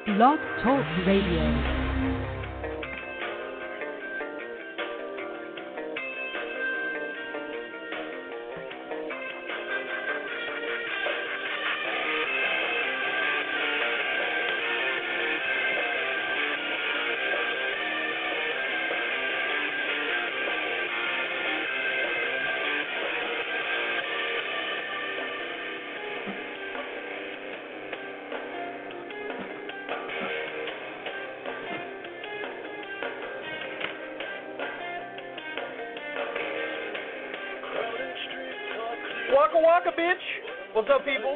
Blog Talk Radio. Waka waka, bitch! What's up, people?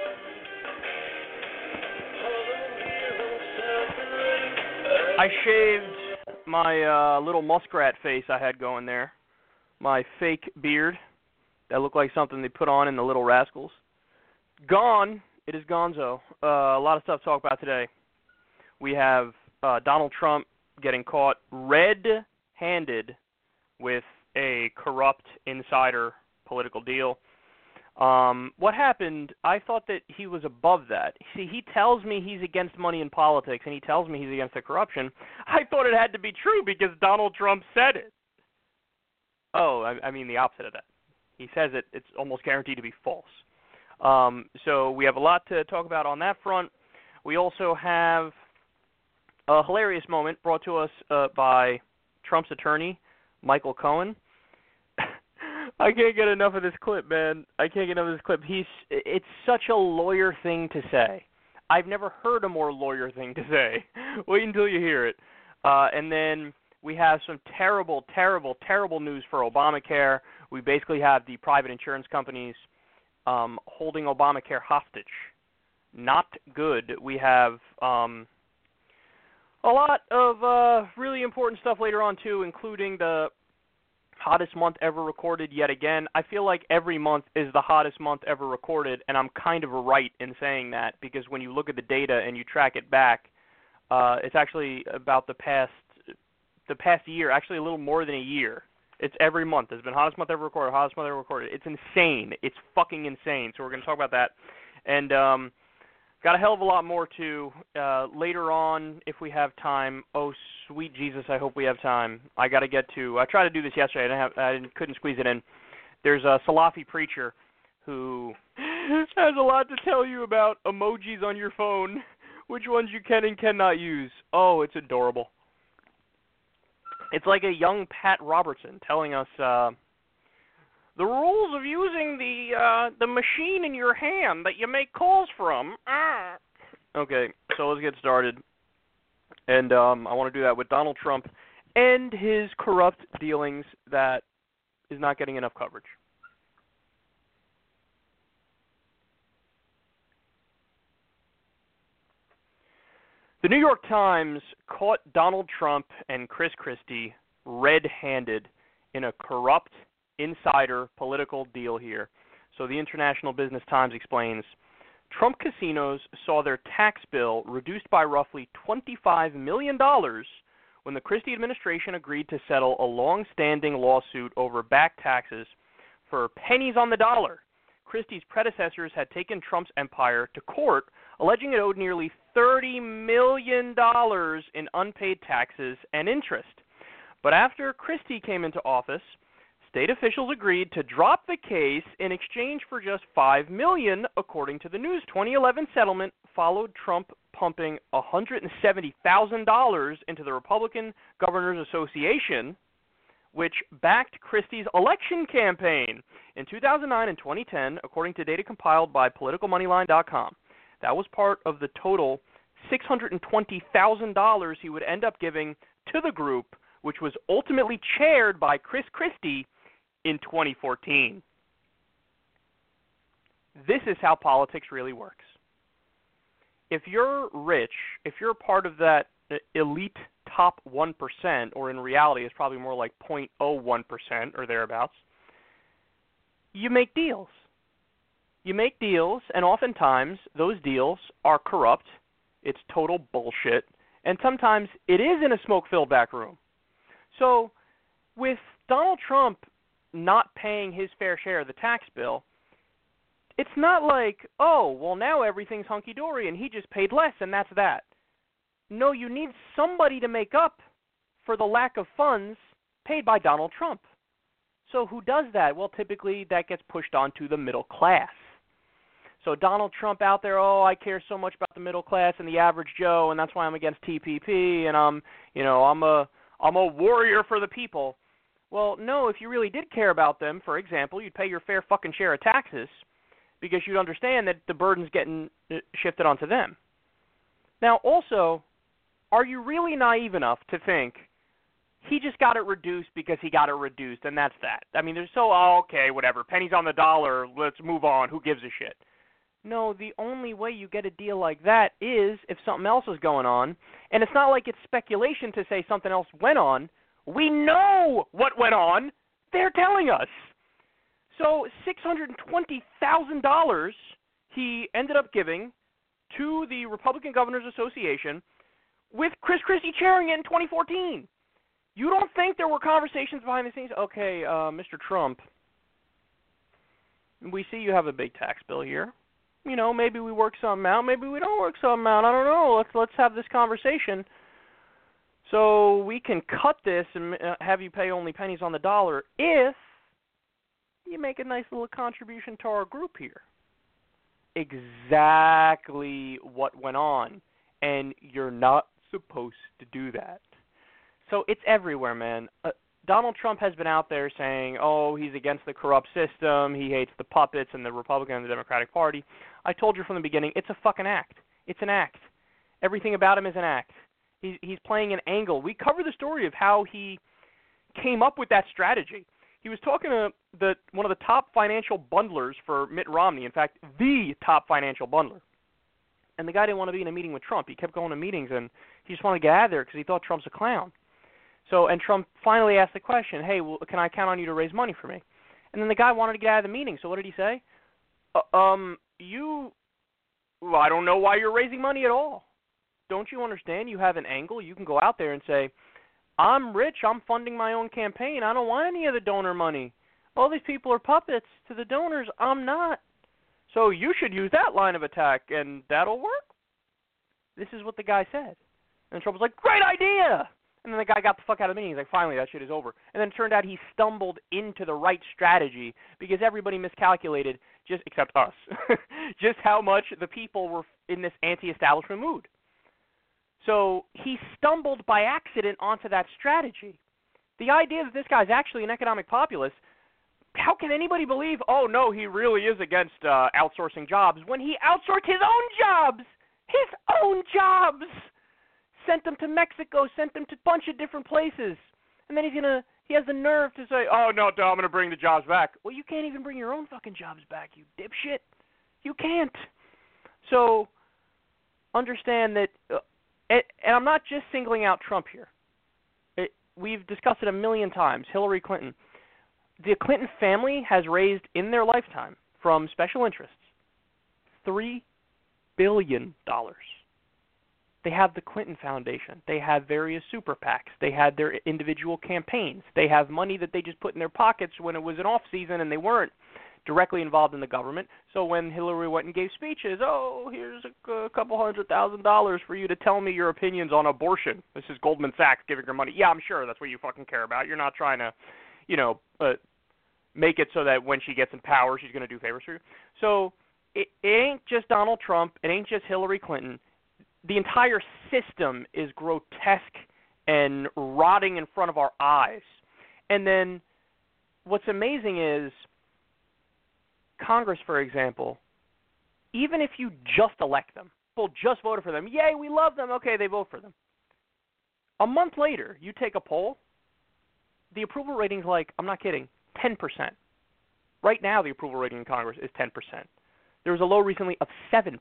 I shaved my little muskrat face I had going there. My fake beard that looked like something they put on in the Little Rascals. Gone. It is gonzo. A lot of stuff to talk about today. We have Donald Trump getting caught red-handed with a corrupt insider political deal. What happened, I thought that he was above that. See, he tells me he's against money in politics, and he tells me he's against the corruption. I thought it had to be true because Donald Trump said it. Oh, I mean the opposite of that. He says it, it's almost guaranteed to be false. So we have a lot to talk about on that front. We also have a hilarious moment brought to us by Trump's attorney, Michael Cohen. I can't get enough of this clip, man. I can't get enough of this clip. It's such a lawyer thing to say. I've never heard a more lawyer thing to say. Wait until you hear it. And then we have some terrible, terrible, terrible news for Obamacare. We basically have the private insurance companies holding Obamacare hostage. Not good. We have a lot of really important stuff later on, too, including the hottest month ever recorded yet again. I feel like every month is the hottest month ever recorded, and I'm kind of right in saying that because when you look at the data and you track it back, it's actually about the past year, actually a little more than a year. It's every month. It's been hottest month ever recorded, hottest month ever recorded. It's insane. It's fucking insane. So we're going to talk about that. And got a hell of a lot more, too, later on if we have time. Oh, sweet Jesus, I hope we have time. I got to get to – I tried to do this yesterday. I couldn't squeeze it in. There's a Salafi preacher who has a lot to tell you about emojis on your phone, which ones you can and cannot use. Oh, it's adorable. It's like a young Pat Robertson telling us the rules of using the machine in your hand that you make calls from. Okay, so let's get started. And I want to do that with Donald Trump and his corrupt dealings that is not getting enough coverage. The New York Times caught Donald Trump and Chris Christie red-handed in a corrupt insider political deal here. So the International Business Times explains, Trump casinos saw their tax bill reduced by roughly $25 million when the Christie administration agreed to settle a long-standing lawsuit over back taxes for pennies on the dollar. Christie's predecessors had taken Trump's empire to court, alleging it owed nearly $30 million in unpaid taxes and interest. But after Christie came into office, state officials agreed to drop the case in exchange for just $5 million, according to the news. 2011 settlement followed Trump pumping $170,000 into the Republican Governors Association, which backed Christie's election campaign in 2009 and 2010, according to data compiled by PoliticalMoneyline.com. That was part of the total $620,000 he would end up giving to the group, which was ultimately chaired by Chris Christie in 2014. This is how politics really works. If you're rich, if you're part of that elite top 1%, or in reality it's probably more like 0.01% or thereabouts, you make deals. You make deals, and oftentimes those deals are corrupt. It's total bullshit. And sometimes it is in a smoke-filled back room. So with Donald Trump not paying his fair share of the tax bill, it's not like, oh, well, now everything's hunky-dory and he just paid less and that's that. No, you need somebody to make up for the lack of funds paid by Donald Trump. So who does that? Well, typically that gets pushed onto the middle class. So Donald Trump out there, oh, I care so much about the middle class and the average Joe, and that's why I'm against TPP, and I'm a warrior for the people. Well, no, if you really did care about them, for example, you'd pay your fair fucking share of taxes because you'd understand that the burden's getting shifted onto them. Now, also, are you really naive enough to think he just got it reduced because he got it reduced, and that's that? I mean, okay, whatever, pennies on the dollar, let's move on, who gives a shit? No, the only way you get a deal like that is if something else is going on, and it's not like it's speculation to say something else went on. We know what went on. They're telling us. So $620,000 he ended up giving to the Republican Governors Association with Chris Christie chairing it in 2014. You don't think there were conversations behind the scenes? Okay, Mr. Trump, we see you have a big tax bill here. You know, maybe we work something out. Maybe we don't work something out. I don't know. Let's have this conversation so we can cut this and have you pay only pennies on the dollar if you make a nice little contribution to our group here. Exactly what went on, and you're not supposed to do that. So it's everywhere, man. Donald Trump has been out there saying, oh, he's against the corrupt system, he hates the puppets and the Republican and the Democratic Party. I told you from the beginning, it's a fucking act. It's an act. Everything about him is an act. He's playing an angle. We cover the story of how he came up with that strategy. He was talking to one of the top financial bundlers for Mitt Romney, in fact, the top financial bundler. And the guy didn't want to be in a meeting with Trump. He kept going to meetings, and he just wanted to get out of there because he thought Trump's a clown. And Trump finally asked the question, hey, well, can I count on you to raise money for me? And then the guy wanted to get out of the meeting, so what did he say? I don't know why you're raising money at all. Don't you understand? You have an angle. You can go out there and say, I'm rich. I'm funding my own campaign. I don't want any of the donor money. All these people are puppets to the donors. I'm not. So you should use that line of attack, and that'll work. This is what the guy said. And Trump was like, great idea. And then the guy got the fuck out of the meeting. He's like, finally, that shit is over. And then it turned out he stumbled into the right strategy because everybody miscalculated, except us, just how much the people were in this anti-establishment mood. So he stumbled by accident onto that strategy. The idea that this guy's actually an economic populist, how can anybody believe, oh, no, he really is against outsourcing jobs when he outsourced his own jobs? His own jobs! Sent them to Mexico, sent them to a bunch of different places. And then he has the nerve to say, oh, no, I'm going to bring the jobs back. Well, you can't even bring your own fucking jobs back, you dipshit. You can't. So understand that, and I'm not just singling out Trump here. We've discussed it a million times, Hillary Clinton. The Clinton family has raised in their lifetime from special interests $3 billion. They have the Clinton Foundation. They have various super PACs. They had their individual campaigns. They have money that they just put in their pockets when it was an off season and they weren't directly involved in the government. So when Hillary went and gave speeches, oh, here's a couple $100,000 for you to tell me your opinions on abortion. This is Goldman Sachs giving her money. Yeah, I'm sure that's what you fucking care about. You're not trying to, make it so that when she gets in power, she's going to do favors for you. So it ain't just Donald Trump. It ain't just Hillary Clinton. The entire system is grotesque and rotting in front of our eyes. And then what's amazing is Congress, for example, even if you just elect them, people just voted for them, yay, we love them, okay, they vote for them. A month later, you take a poll, the approval rating's like, I'm not kidding, 10%. Right now, the approval rating in Congress is 10%. There was a low recently of 7%.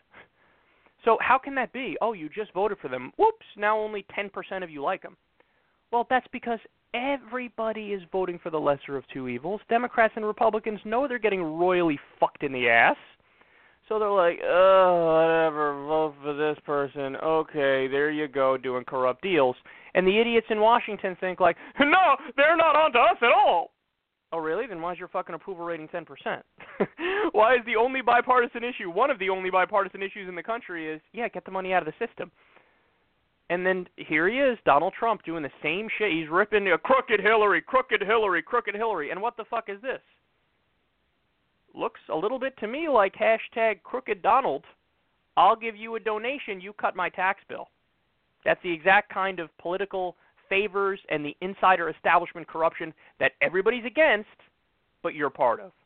So how can that be? Oh, you just voted for them. Whoops, now only 10% of you like them. Well, that's because everybody is voting for the lesser of two evils. Democrats and Republicans know they're getting royally fucked in the ass. So they're like, whatever, vote for this person. Okay, there you go, doing corrupt deals. And the idiots in Washington think like, no, they're not onto us at all. Oh, really? Then why is your fucking approval rating 10%? Why is the only bipartisan issue, one of the only bipartisan issues in the country is, yeah, get the money out of the system. And then here he is, Donald Trump, doing the same shit. He's ripping crooked Hillary, crooked Hillary, crooked Hillary. And what the fuck is this? Looks a little bit to me like hashtag crooked Donald. I'll give you a donation, you cut my tax bill. That's the exact kind of political favors and the insider establishment corruption that everybody's against, but you're part of.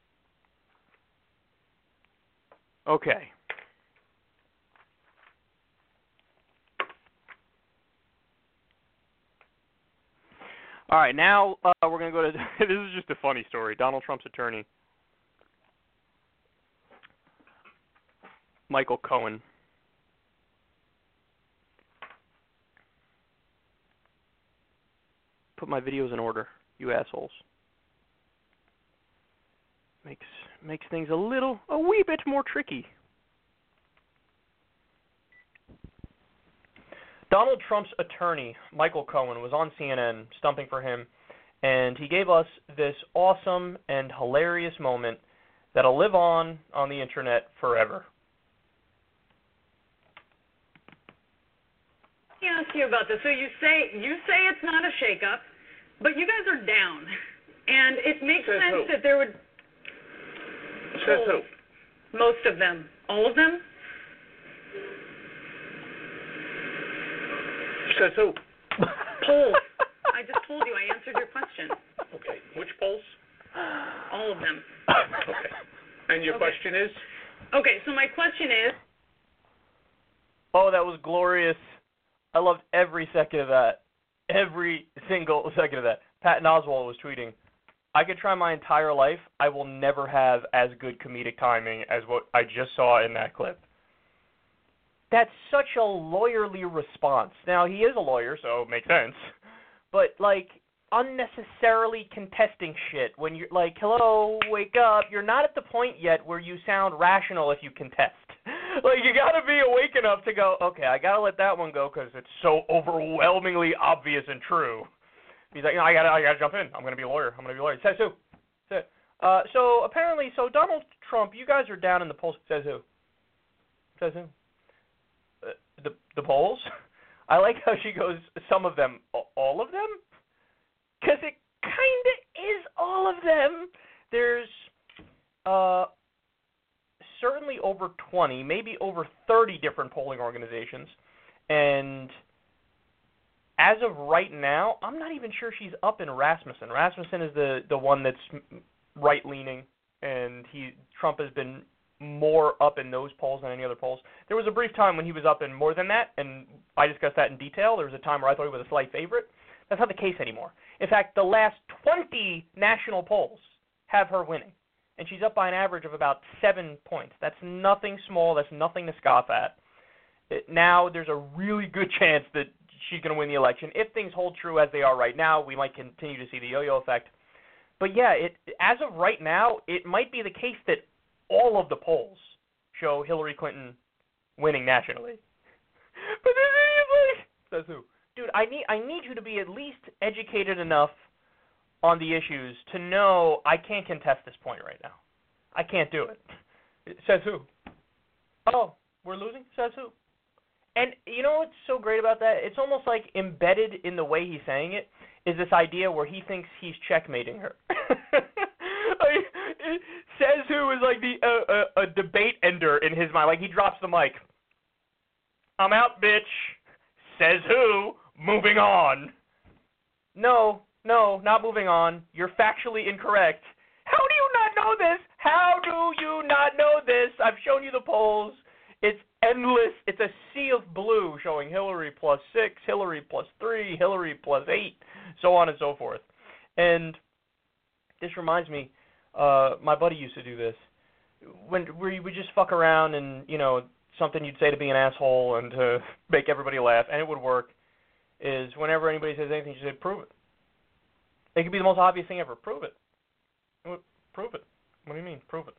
Okay. All right, now we're going to go to, this is just a funny story. Donald Trump's attorney, Michael Cohen. Put my videos in order, you assholes. Makes things a wee bit more tricky. Donald Trump's attorney, Michael Cohen, was on CNN stumping for him, and he gave us this awesome and hilarious moment that'll live on the internet forever. Let me ask you about this. So you say it's not a shakeup, but you guys are down, and it makes sense that there would. Says who? Most of them. All of them? Says who? Polls. I just told you. I answered your question. Okay. Which polls? All of them. Okay. And your question is? Okay, so my question is. Oh, that was glorious. I loved every second of that. Every single second of that. Patton Oswalt was tweeting, I could try my entire life. I will never have as good comedic timing as what I just saw in that clip. That's such a lawyerly response. Now, he is a lawyer, so it makes sense. But, like, unnecessarily contesting shit when you're like, hello, wake up. You're not at the point yet where you sound rational if you contest. Like, you got to be awake enough to go, okay, I got to let that one go because it's so overwhelmingly obvious and true. He's like, no, I got to jump in. I'm going to be a lawyer. Says who? So apparently, Donald Trump, you guys are down in the polls. Says who? The polls? I like how she goes, some of them, all of them? Because it kind of is all of them. There's certainly over 20, maybe over 30 different polling organizations. And as of right now, I'm not even sure she's up in Rasmussen. Rasmussen is the one that's right-leaning, and Trump has been more up in those polls than any other polls. There was a brief time when he was up in more than that, and I discussed that in detail. There was a time where I thought he was a slight favorite. That's not the case anymore. In fact, the last 20 national polls have her winning, and she's up by an average of about 7 points. That's nothing small. That's nothing to scoff at. Now there's a really good chance that she's going to win the election. If things hold true as they are right now, we might continue to see the yo-yo effect. But yeah, as of right now, it might be the case that all of the polls show Hillary Clinton winning nationally. But this is like, says who? Dude, I need you to be at least educated enough on the issues to know I can't contest this point right now. I can't do it. Says who? Oh, we're losing? Says who? And you know what's so great about that? It's almost like embedded in the way he's saying it is this idea where he thinks he's checkmating her. Says who is like a debate ender in his mind. Like, he drops the mic. I'm out, bitch. Says who? Moving on. No, not moving on. You're factually incorrect. How do you not know this? How do you not know this? I've shown you the polls. It's endless. It's a sea of blue showing Hillary +6, Hillary +3, Hillary +8, so on and so forth. And this reminds me, my buddy used to do this. When we would just fuck around and, something you'd say to be an asshole and to make everybody laugh, and it would work, is whenever anybody says anything, you say, prove it. It could be the most obvious thing ever. Prove it. Prove it. What do you mean, prove it?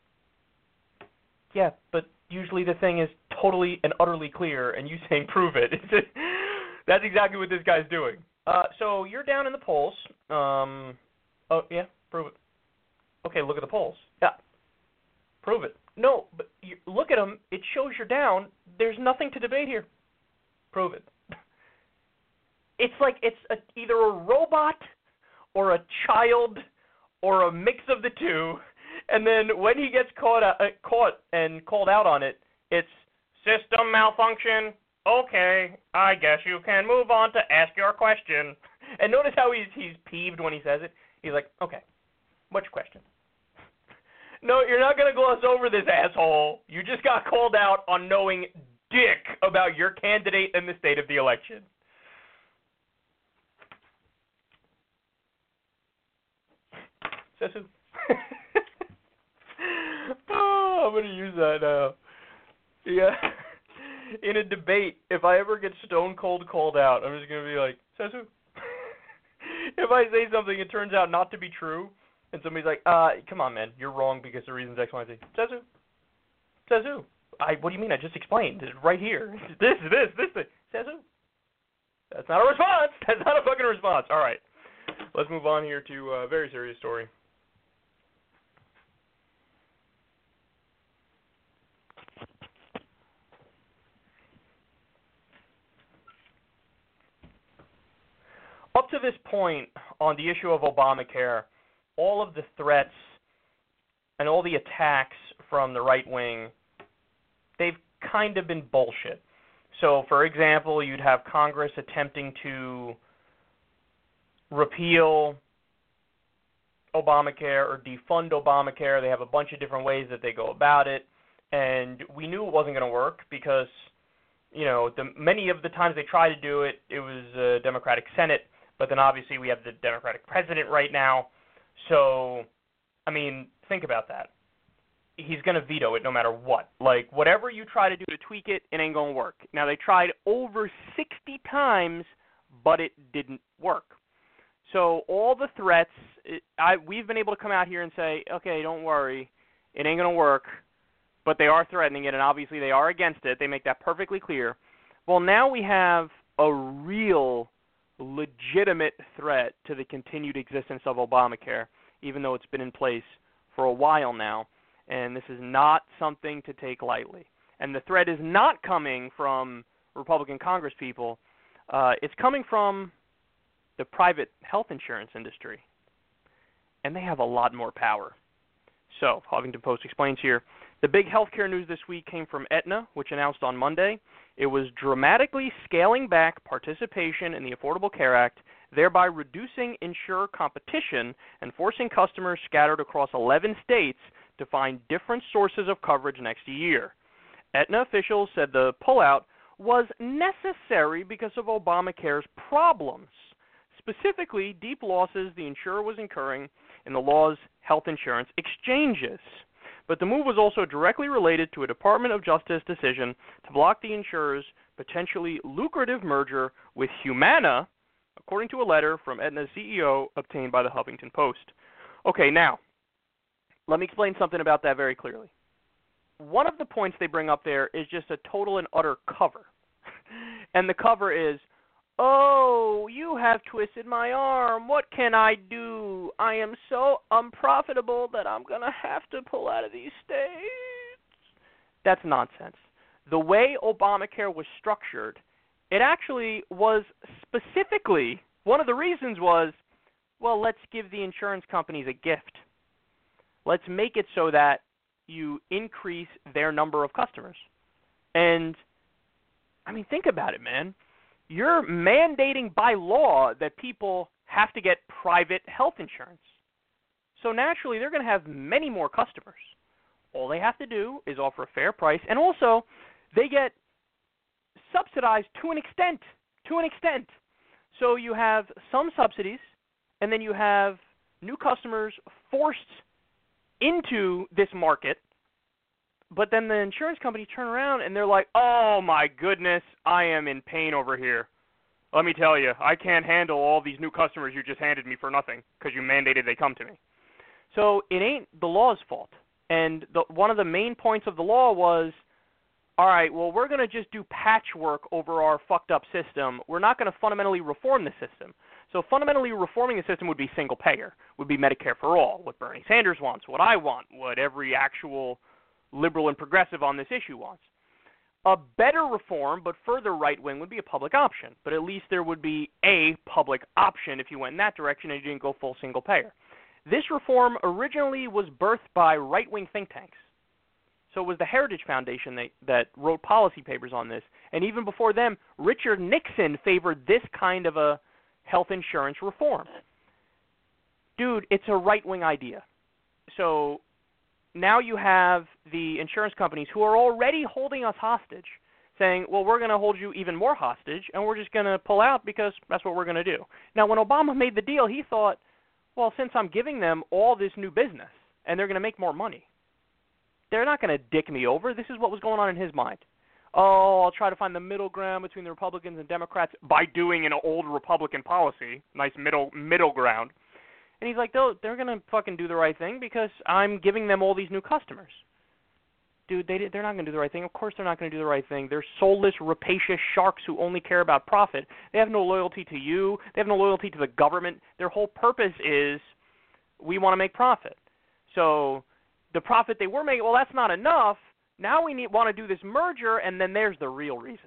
Yeah, but usually the thing is totally and utterly clear, and you saying prove it. That's exactly what this guy's doing. So you're down in the polls. Oh, yeah, prove it. Okay, look at the polls. Yeah, prove it. No, but look at them. It shows you're down. There's nothing to debate here. Prove it. It's like it's either a robot or a child or a mix of the two. And then when he gets caught and called out on it, it's system malfunction. Okay, I guess you can move on to ask your question. And notice how he's peeved when he says it. He's like, okay, what's your question? No, you're not going to gloss over this, asshole. You just got called out on knowing dick about your candidate and the state of the election. Says who? Oh, I'm going to use that now. Yeah. In a debate, if I ever get stone cold called out, I'm just going to be like, says who? If I say something, it turns out not to be true, and somebody's like, come on, man, you're wrong because the reason's X, Y, and Z. Says who? Says who? What do you mean? I just explained. It's right here. This. Says who? That's not a response. That's not a fucking response. All right. Let's move on here to a very serious story. Up to this point on the issue of Obamacare, all of the threats and all the attacks from the right wing, they've kind of been bullshit. So, for example, you'd have Congress attempting to repeal Obamacare or defund Obamacare. They have a bunch of different ways that they go about it, and we knew it wasn't going to work because, you know, many of the times they tried to do it, it was a Democratic Senate. But then obviously we have the Democratic president right now. So, I mean, think about that. He's going to veto it no matter what. Like, whatever you try to do to tweak it, it ain't going to work. Now, they tried over 60 times, but it didn't work. So, all the threats, we've been able to come out here and say, okay, don't worry, it ain't going to work. But they are threatening it, and obviously they are against it. They make that perfectly clear. Well, now we have a real legitimate threat to the continued existence of Obamacare, even though it's been in place for a while now, and this is not something to take lightly. And the threat is not coming from Republican Congress people. It's coming from the private health insurance industry, and they have a lot more power. So, Huffington Post explains here, the big healthcare news this week came from Aetna, which announced on Monday it was dramatically scaling back participation in the Affordable Care Act, thereby reducing insurer competition and forcing customers scattered across 11 states to find different sources of coverage next year. Aetna officials said the pullout was necessary because of Obamacare's problems, specifically deep losses the insurer was incurring in the law's health insurance exchanges. But the move was also directly related to a Department of Justice decision to block the insurer's potentially lucrative merger with Humana, according to a letter from Aetna's CEO obtained by the Huffington Post. Okay, now, let me explain something about that very clearly. One of the points they bring up there is just a total and utter cover. And the cover is, oh, you have twisted my arm. What can I do? I am so unprofitable that I'm going to have to pull out of these states. That's nonsense. The way Obamacare was structured, it actually was specifically, one of the reasons was, well, let's give the insurance companies a gift. Let's make it so that you increase their number of customers. And, I mean, think about it, man. You're mandating by law that people have to get private health insurance. So naturally, they're going to have many more customers. All they have to do is offer a fair price, and also they get subsidized to an extent. So you have some subsidies, and then you have new customers forced into this market, but then the insurance companies turn around and they're like, oh my goodness, I am in pain over here. Let me tell you, I can't handle all these new customers you just handed me for nothing because you mandated they come to me. So it ain't the law's fault. And one of the main points of the law was, all right, well, we're going to just do patchwork over our fucked up system. We're not going to fundamentally reform the system. So fundamentally reforming the system would be single payer, would be Medicare for all, what Bernie Sanders wants, what I want, what every actual liberal and progressive on this issue wants. A better reform, but further right-wing, would be a public option. But at least there would be a public option if you went in that direction and you didn't go full single-payer. This reform originally was birthed by right-wing think tanks. So it was the Heritage Foundation that wrote policy papers on this. And even before them, Richard Nixon favored this kind of a health insurance reform. Dude, it's a right-wing idea. So now you have the insurance companies who are already holding us hostage saying, well, we're going to hold you even more hostage, and we're just going to pull out because that's what we're going to do. Now, when Obama made the deal, he thought, well, since I'm giving them all this new business and they're going to make more money, they're not going to dick me over. This is what was going on in his mind. Oh, I'll try to find the middle ground between the Republicans and Democrats by doing an old Republican policy, nice middle ground. And he's like, they're going to fucking do the right thing because I'm giving them all these new customers. Dude, they're not going to do the right thing. Of course they're not going to do the right thing. They're soulless, rapacious sharks who only care about profit. They have no loyalty to you. They have no loyalty to the government. Their whole purpose is we want to make profit. So the profit they were making, well, that's not enough. Now we want to do this merger, and then there's the real reason.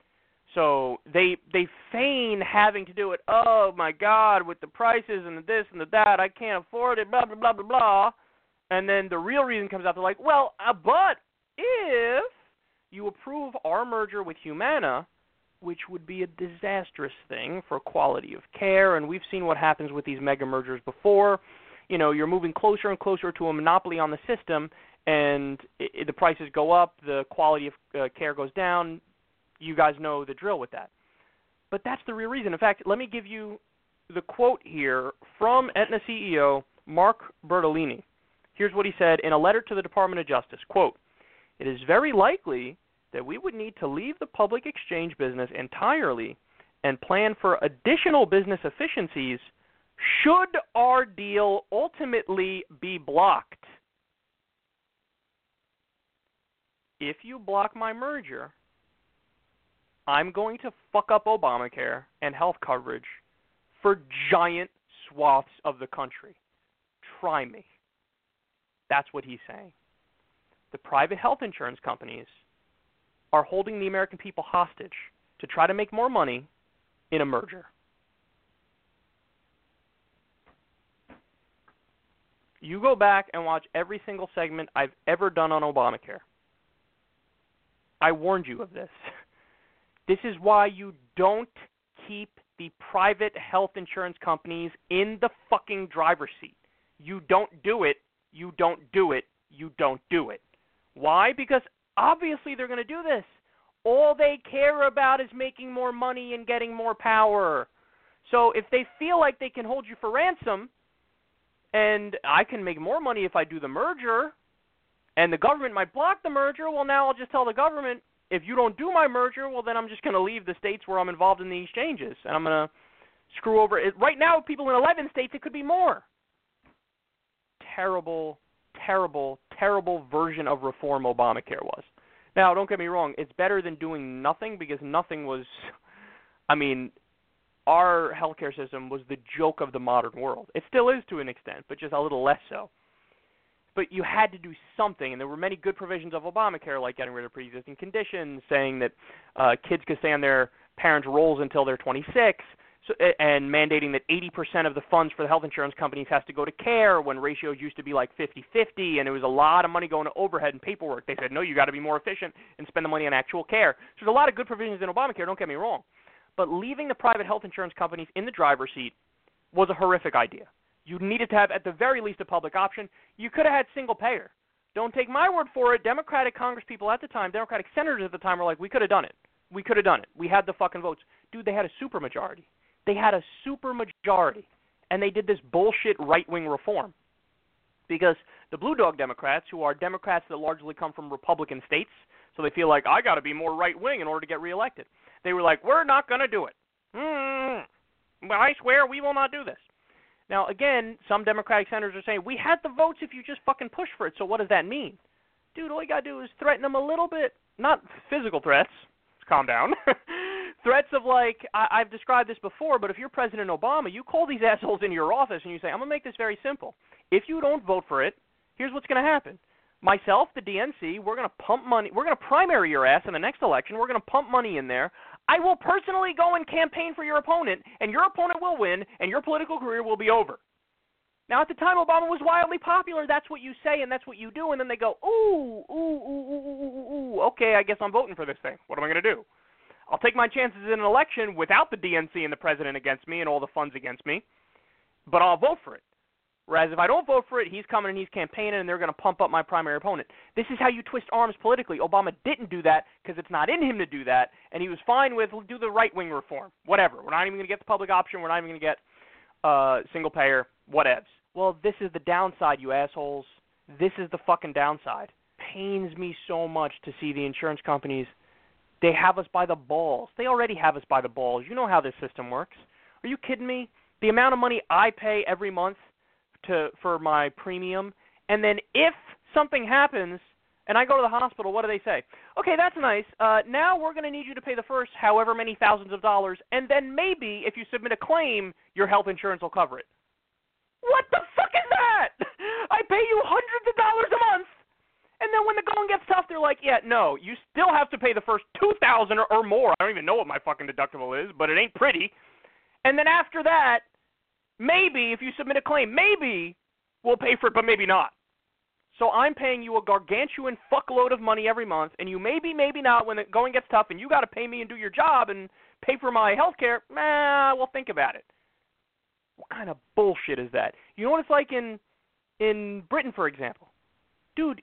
So they feign having to do it. Oh, my God, with the prices and the this and the that, I can't afford it, blah, blah, blah, blah, blah. And then the real reason comes out. They're like, well, but if you approve our merger with Humana, which would be a disastrous thing for quality of care, and we've seen what happens with these mega mergers before. You know, you're moving closer and closer to a monopoly on the system, and the prices go up, the quality of care goes down. You guys know the drill with that. But that's the real reason. In fact, let me give you the quote here from Aetna CEO Mark Bertolini. Here's what he said in a letter to the Department of Justice. Quote, "It is very likely that we would need to leave the public exchange business entirely and plan for additional business efficiencies should our deal ultimately be blocked. If you block my merger, I'm going to fuck up Obamacare and health coverage for giant swaths of the country. Try me." That's what he's saying. The private health insurance companies are holding the American people hostage to try to make more money in a merger. You go back and watch every single segment I've ever done on Obamacare. I warned you of this. This is why you don't keep the private health insurance companies in the fucking driver's seat. You don't do it. You don't do it. You don't do it. Why? Because obviously they're going to do this. All they care about is making more money and getting more power. So if they feel like they can hold you for ransom, and I can make more money if I do the merger, and the government might block the merger, well, now I'll just tell the government, if you don't do my merger, well, then I'm just going to leave the states where I'm involved in the exchanges, and I'm going to screw over it. Right now, people in 11 states, it could be more. Terrible, terrible, terrible version of reform Obamacare was. Now, don't get me wrong, it's better than doing nothing, because nothing was, I mean, our healthcare system was the joke of the modern world. It still is to an extent, but just a little less so. But you had to do something, and there were many good provisions of Obamacare, like getting rid of pre-existing conditions, saying that kids could stay on their parents' rolls until they're 26, and mandating that 80% of the funds for the health insurance companies has to go to care when ratios used to be like 50-50, and it was a lot of money going to overhead and paperwork. They said, no, you got to be more efficient and spend the money on actual care. So there's a lot of good provisions in Obamacare, don't get me wrong. But leaving the private health insurance companies in the driver's seat was a horrific idea. You needed to have, at the very least, a public option. You could have had single payer. Don't take my word for it. Democratic congresspeople at the time, Democratic senators at the time were like, we could have done it. We could have done it. We had the fucking votes. Dude, they had a supermajority. They had a supermajority, and they did this bullshit right-wing reform. Because the Blue Dog Democrats, who are Democrats that largely come from Republican states, so they feel like, I got to be more right-wing in order to get reelected. They were like, we're not going to do it. But I swear we will not do this. Now, again, some Democratic senators are saying, we had the votes if you just fucking push for it, so what does that mean? Dude, all you got to do is threaten them a little bit. Not physical threats. Calm down. Threats of like, I've described this before, but if you're President Obama, you call these assholes into your office and you say, I'm going to make this very simple. If you don't vote for it, here's what's going to happen. Myself, the DNC, we're going to pump money. We're going to primary your ass in the next election. We're going to pump money in there. I will personally go and campaign for your opponent, and your opponent will win, and your political career will be over. Now, at the time Obama was wildly popular, that's what you say and that's what you do, and then they go, okay, I guess I'm voting for this thing. What am I going to do? I'll take my chances in an election without the DNC and the president against me and all the funds against me, but I'll vote for it. Whereas if I don't vote for it, he's coming and he's campaigning, and they're going to pump up my primary opponent. This is how you twist arms politically. Obama didn't do that because it's not in him to do that, and he was fine with, do the right-wing reform, whatever. We're not even going to get the public option. We're not even going to get single-payer, whatevs. Well, this is the downside, you assholes. This is the fucking downside. Pains me so much to see the insurance companies, they have us by the balls. They already have us by the balls. You know how this system works. Are you kidding me? The amount of money I pay every month for my premium, and then if something happens and I go to the hospital, what do they say? Okay, that's nice. Now we're going to need you to pay the first however many thousands of dollars, and then maybe if you submit a claim, your health insurance will cover it. What the fuck is that? I pay you hundreds of dollars a month, and then when the going gets tough, they're like, yeah, no, you still have to pay the first $2,000 or more. I don't even know what my fucking deductible is, but it ain't pretty. And then after that, maybe if you submit a claim, maybe we'll pay for it, but maybe not. So I'm paying you a gargantuan fuckload of money every month, and you maybe not when the going gets tough, and you got to pay me and do your job and pay for my health care. Well, think about it. What kind of bullshit is that? You know what it's like in Britain, for example? Dude,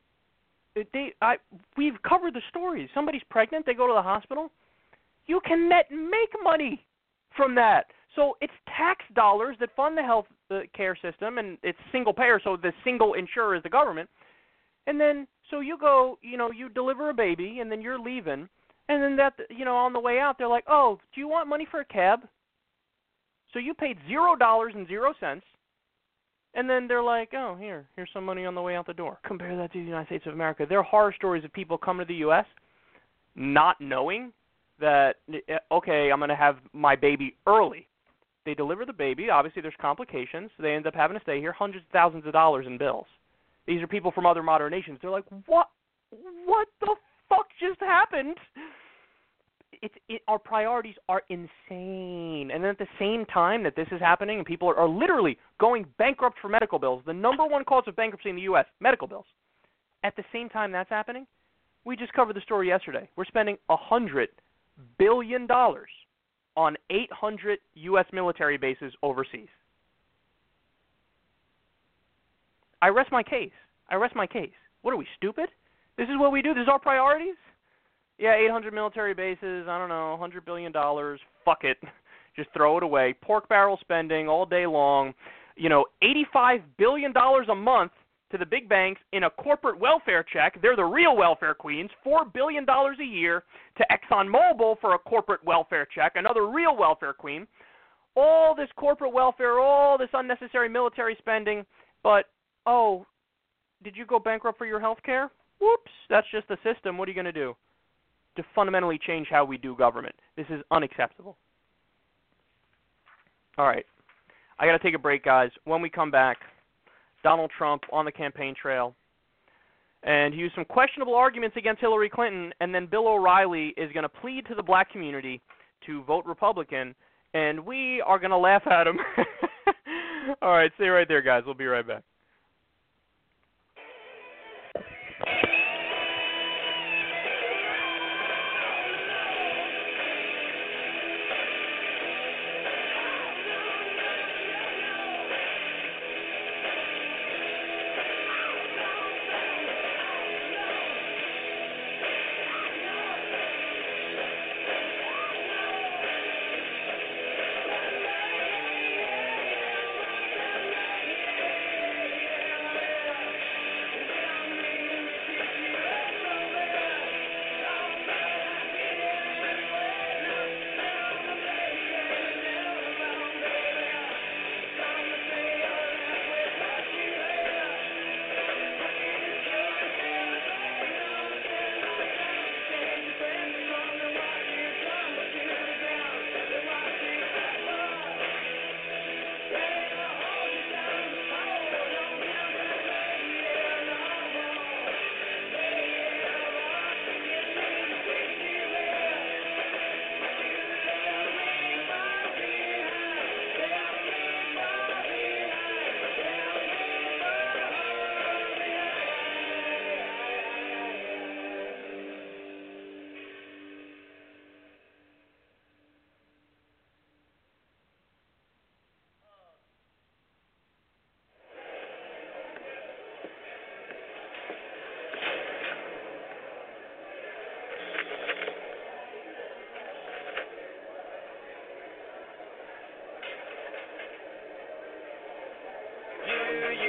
we've covered the stories. Somebody's pregnant, they go to the hospital. You can make money from that. So it's tax dollars that fund the health care system, and it's single payer, so the single insurer is the government. And then, so you go, you deliver a baby, and then you're leaving, and then on the way out, they're like, oh, do you want money for a cab? So you paid $0.00, and then they're like, oh, here's some money on the way out the door. Compare that to the United States of America. There are horror stories of people coming to the U.S. not knowing that, okay, I'm going to have my baby early. They deliver the baby. Obviously, there's complications. They end up having to stay here, hundreds of thousands of dollars in bills. These are people from other modern nations. They're like, what the fuck just happened? Our priorities are insane. And then at the same time that this is happening and people are literally going bankrupt for medical bills, the number one cause of bankruptcy in the U.S., medical bills. At the same time that's happening, we just covered the story yesterday. We're spending $100 billion on 800 U.S. military bases overseas. I rest my case. What are we, stupid? This is what we do? This is our priorities? Yeah, 800 military bases, I don't know, $100 billion, fuck it. Just throw it away. Pork barrel spending all day long. $85 billion a month to the big banks in a corporate welfare check. They're the real welfare queens. $4 billion a year to ExxonMobil for a corporate welfare check, another real welfare queen. All this corporate welfare, all this unnecessary military spending, but, oh, did you go bankrupt for your health care? Whoops, that's just the system. What are you going to do? To fundamentally change how we do government. This is unacceptable. All right. I got to take a break, guys. When we come back, Donald Trump on the campaign trail, and he used some questionable arguments against Hillary Clinton, and then Bill O'Reilly is going to plead to the black community to vote Republican, and we are going to laugh at him. All right, stay right there, guys. We'll be right back.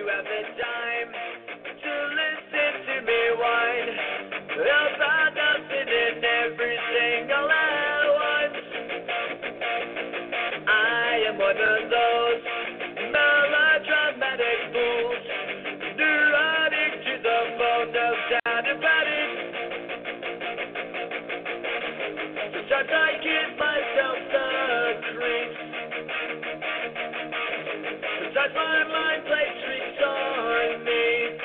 have the time to listen to me whine about nothing and everything all at once. I am one of those melodramatic fools, neurotic to the bone, no doubt about it. Sometimes I give myself the creeps. Sometimes my mind plays tricks on me.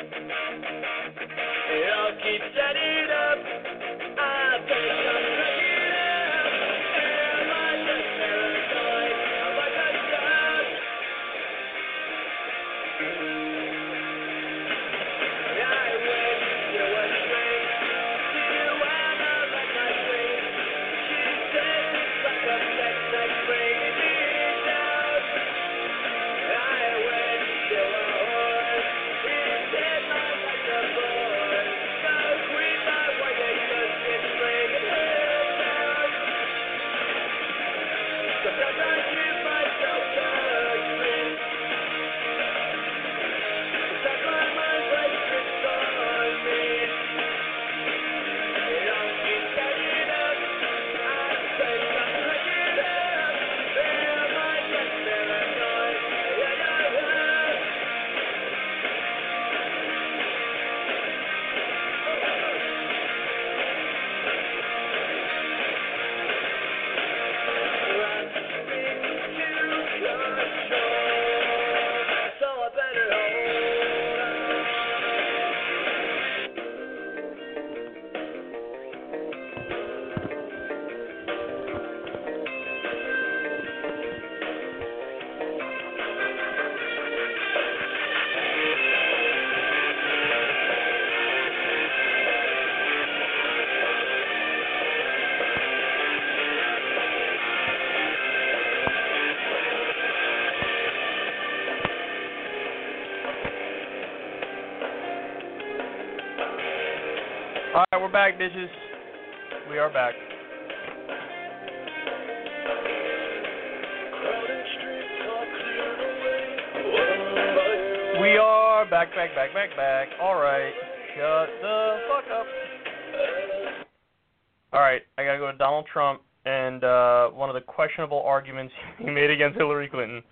I'll keep setting up. I think I'm cracking up. Am I just paranoid? Am I just stuck? I went to a train to analyze my brain. She said it's like a sex that's bringing me down. I went to a whore. It said my life's a bore. The queen, my wife, they just been bringing her down. Sometimes I give myself the creeps. Sometimes my mind plays tricks on me. I'll keep setting up. I think I'm cracking up. Am I just paranoid? So I better hold on. All right, we're back, bitches. We are back. We are back. All right, shut the fuck up. All right, I gotta go to Donald Trump and one of the questionable arguments he made against Hillary Clinton.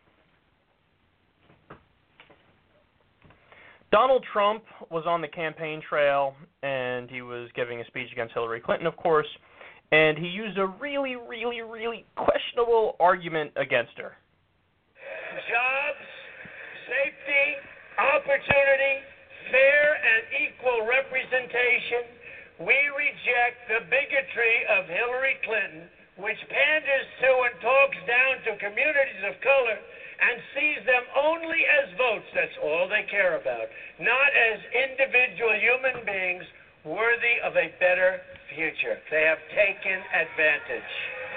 Donald Trump was on the campaign trail, and he was giving a speech against Hillary Clinton, of course, and he used a really, really, really questionable argument against her. Jobs, safety, opportunity, fair and equal representation. We reject the bigotry of Hillary Clinton, which panders to and talks down to communities of color and sees them only as votes. That's all they care about, not as individual human beings worthy of a better future. They have taken advantage.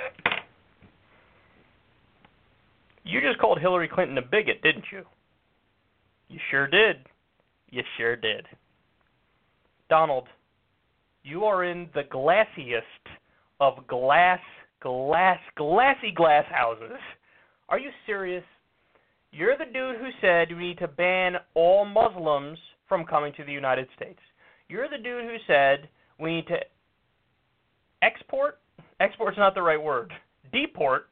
You just called Hillary Clinton a bigot, didn't you? You sure did. You sure did. Donald, you are in the glassiest of glassy glass houses. Are you serious? You're the dude who said we need to ban all Muslims from coming to the United States. You're the dude who said we need to export's not the right word, deport,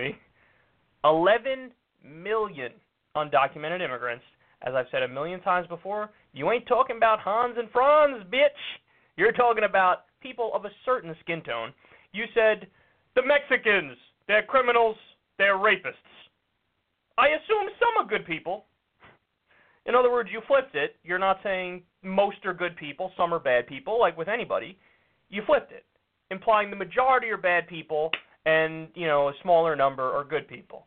11 million undocumented immigrants. As I've said a million times before, you ain't talking about Hans and Franz, bitch. You're talking about people of a certain skin tone. You said the Mexicans, they're criminals, they're rapists. I assume some are good people. In other words, you flipped it. You're not saying most are good people, some are bad people, like with anybody. You flipped it, implying the majority are bad people and, a smaller number are good people.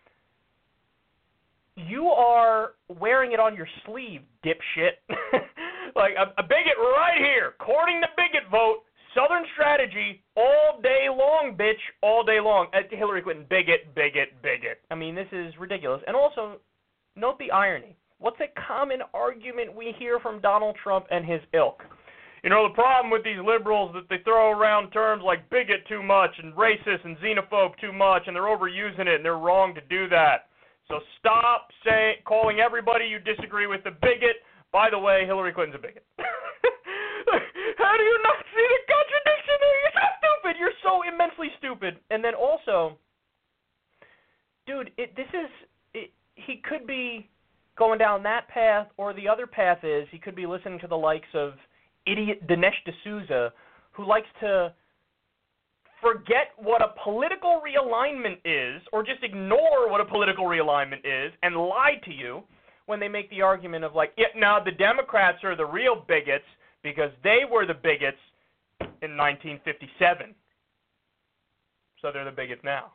You are wearing it on your sleeve, dipshit. Like a bigot right here. According to Bigot Vote, Southern strategy all day long, bitch, all day long. Hillary Clinton, bigot. I mean, this is ridiculous. And also, note the irony. What's a common argument we hear from Donald Trump and his ilk? The problem with these liberals that they throw around terms like bigot too much and racist and xenophobe too much, and they're overusing it, and they're wrong to do that. So stop calling everybody you disagree with a bigot. By the way, Hillary Clinton's a bigot. How do you not see the contradiction there? You're so stupid. You're so immensely stupid. And then also, dude, he could be going down that path, or the other path is he could be listening to the likes of idiot Dinesh D'Souza, who likes to forget what a political realignment is, or just ignore what a political realignment is, and lie to you when they make the argument of like, yeah, now the Democrats are the real bigots because they were the bigots in 1957. So they're the bigots now.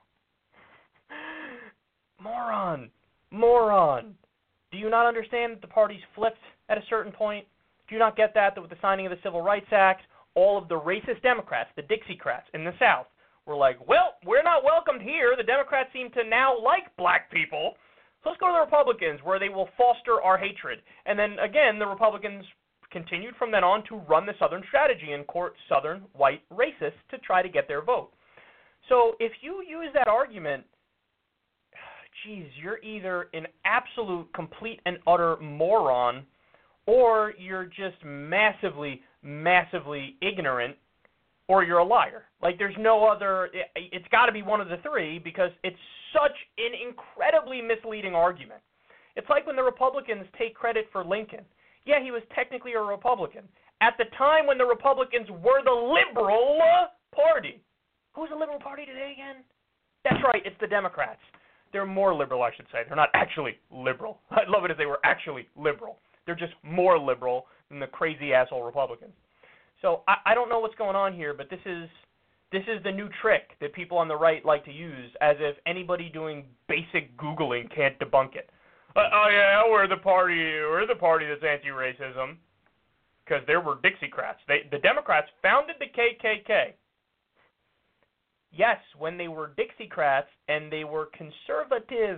Moron. Do you not understand that the parties flipped at a certain point? Do you not get that with the signing of the Civil Rights Act, all of the racist Democrats, the Dixiecrats in the South, were like, well, we're not welcomed here. The Democrats seem to now like black people. So let's go to the Republicans, where they will foster our hatred. And then, again, the Republicans continued from then on to run the Southern strategy and court Southern white racists to try to get their vote. So if you use that argument, geez, you're either an absolute, complete, and utter moron, or you're just massively, massively ignorant, or you're a liar. Like, there's no other, it's got to be one of the three, because it's such an incredibly misleading argument. It's like when the Republicans take credit for Lincoln. Yeah, he was technically a Republican. At the time when the Republicans were the liberal party. Who's the liberal party today again? That's right, it's the Democrats. They're more liberal, I should say. They're not actually liberal. I'd love it if they were actually liberal. They're just more liberal than the crazy asshole Republicans. So I don't know what's going on here, but this is the new trick that people on the right like to use, as if anybody doing basic Googling can't debunk it. Oh yeah, we're the party that's anti-racism, because there were Dixiecrats. The Democrats founded the KKK. Yes, when they were Dixiecrats and they were conservative.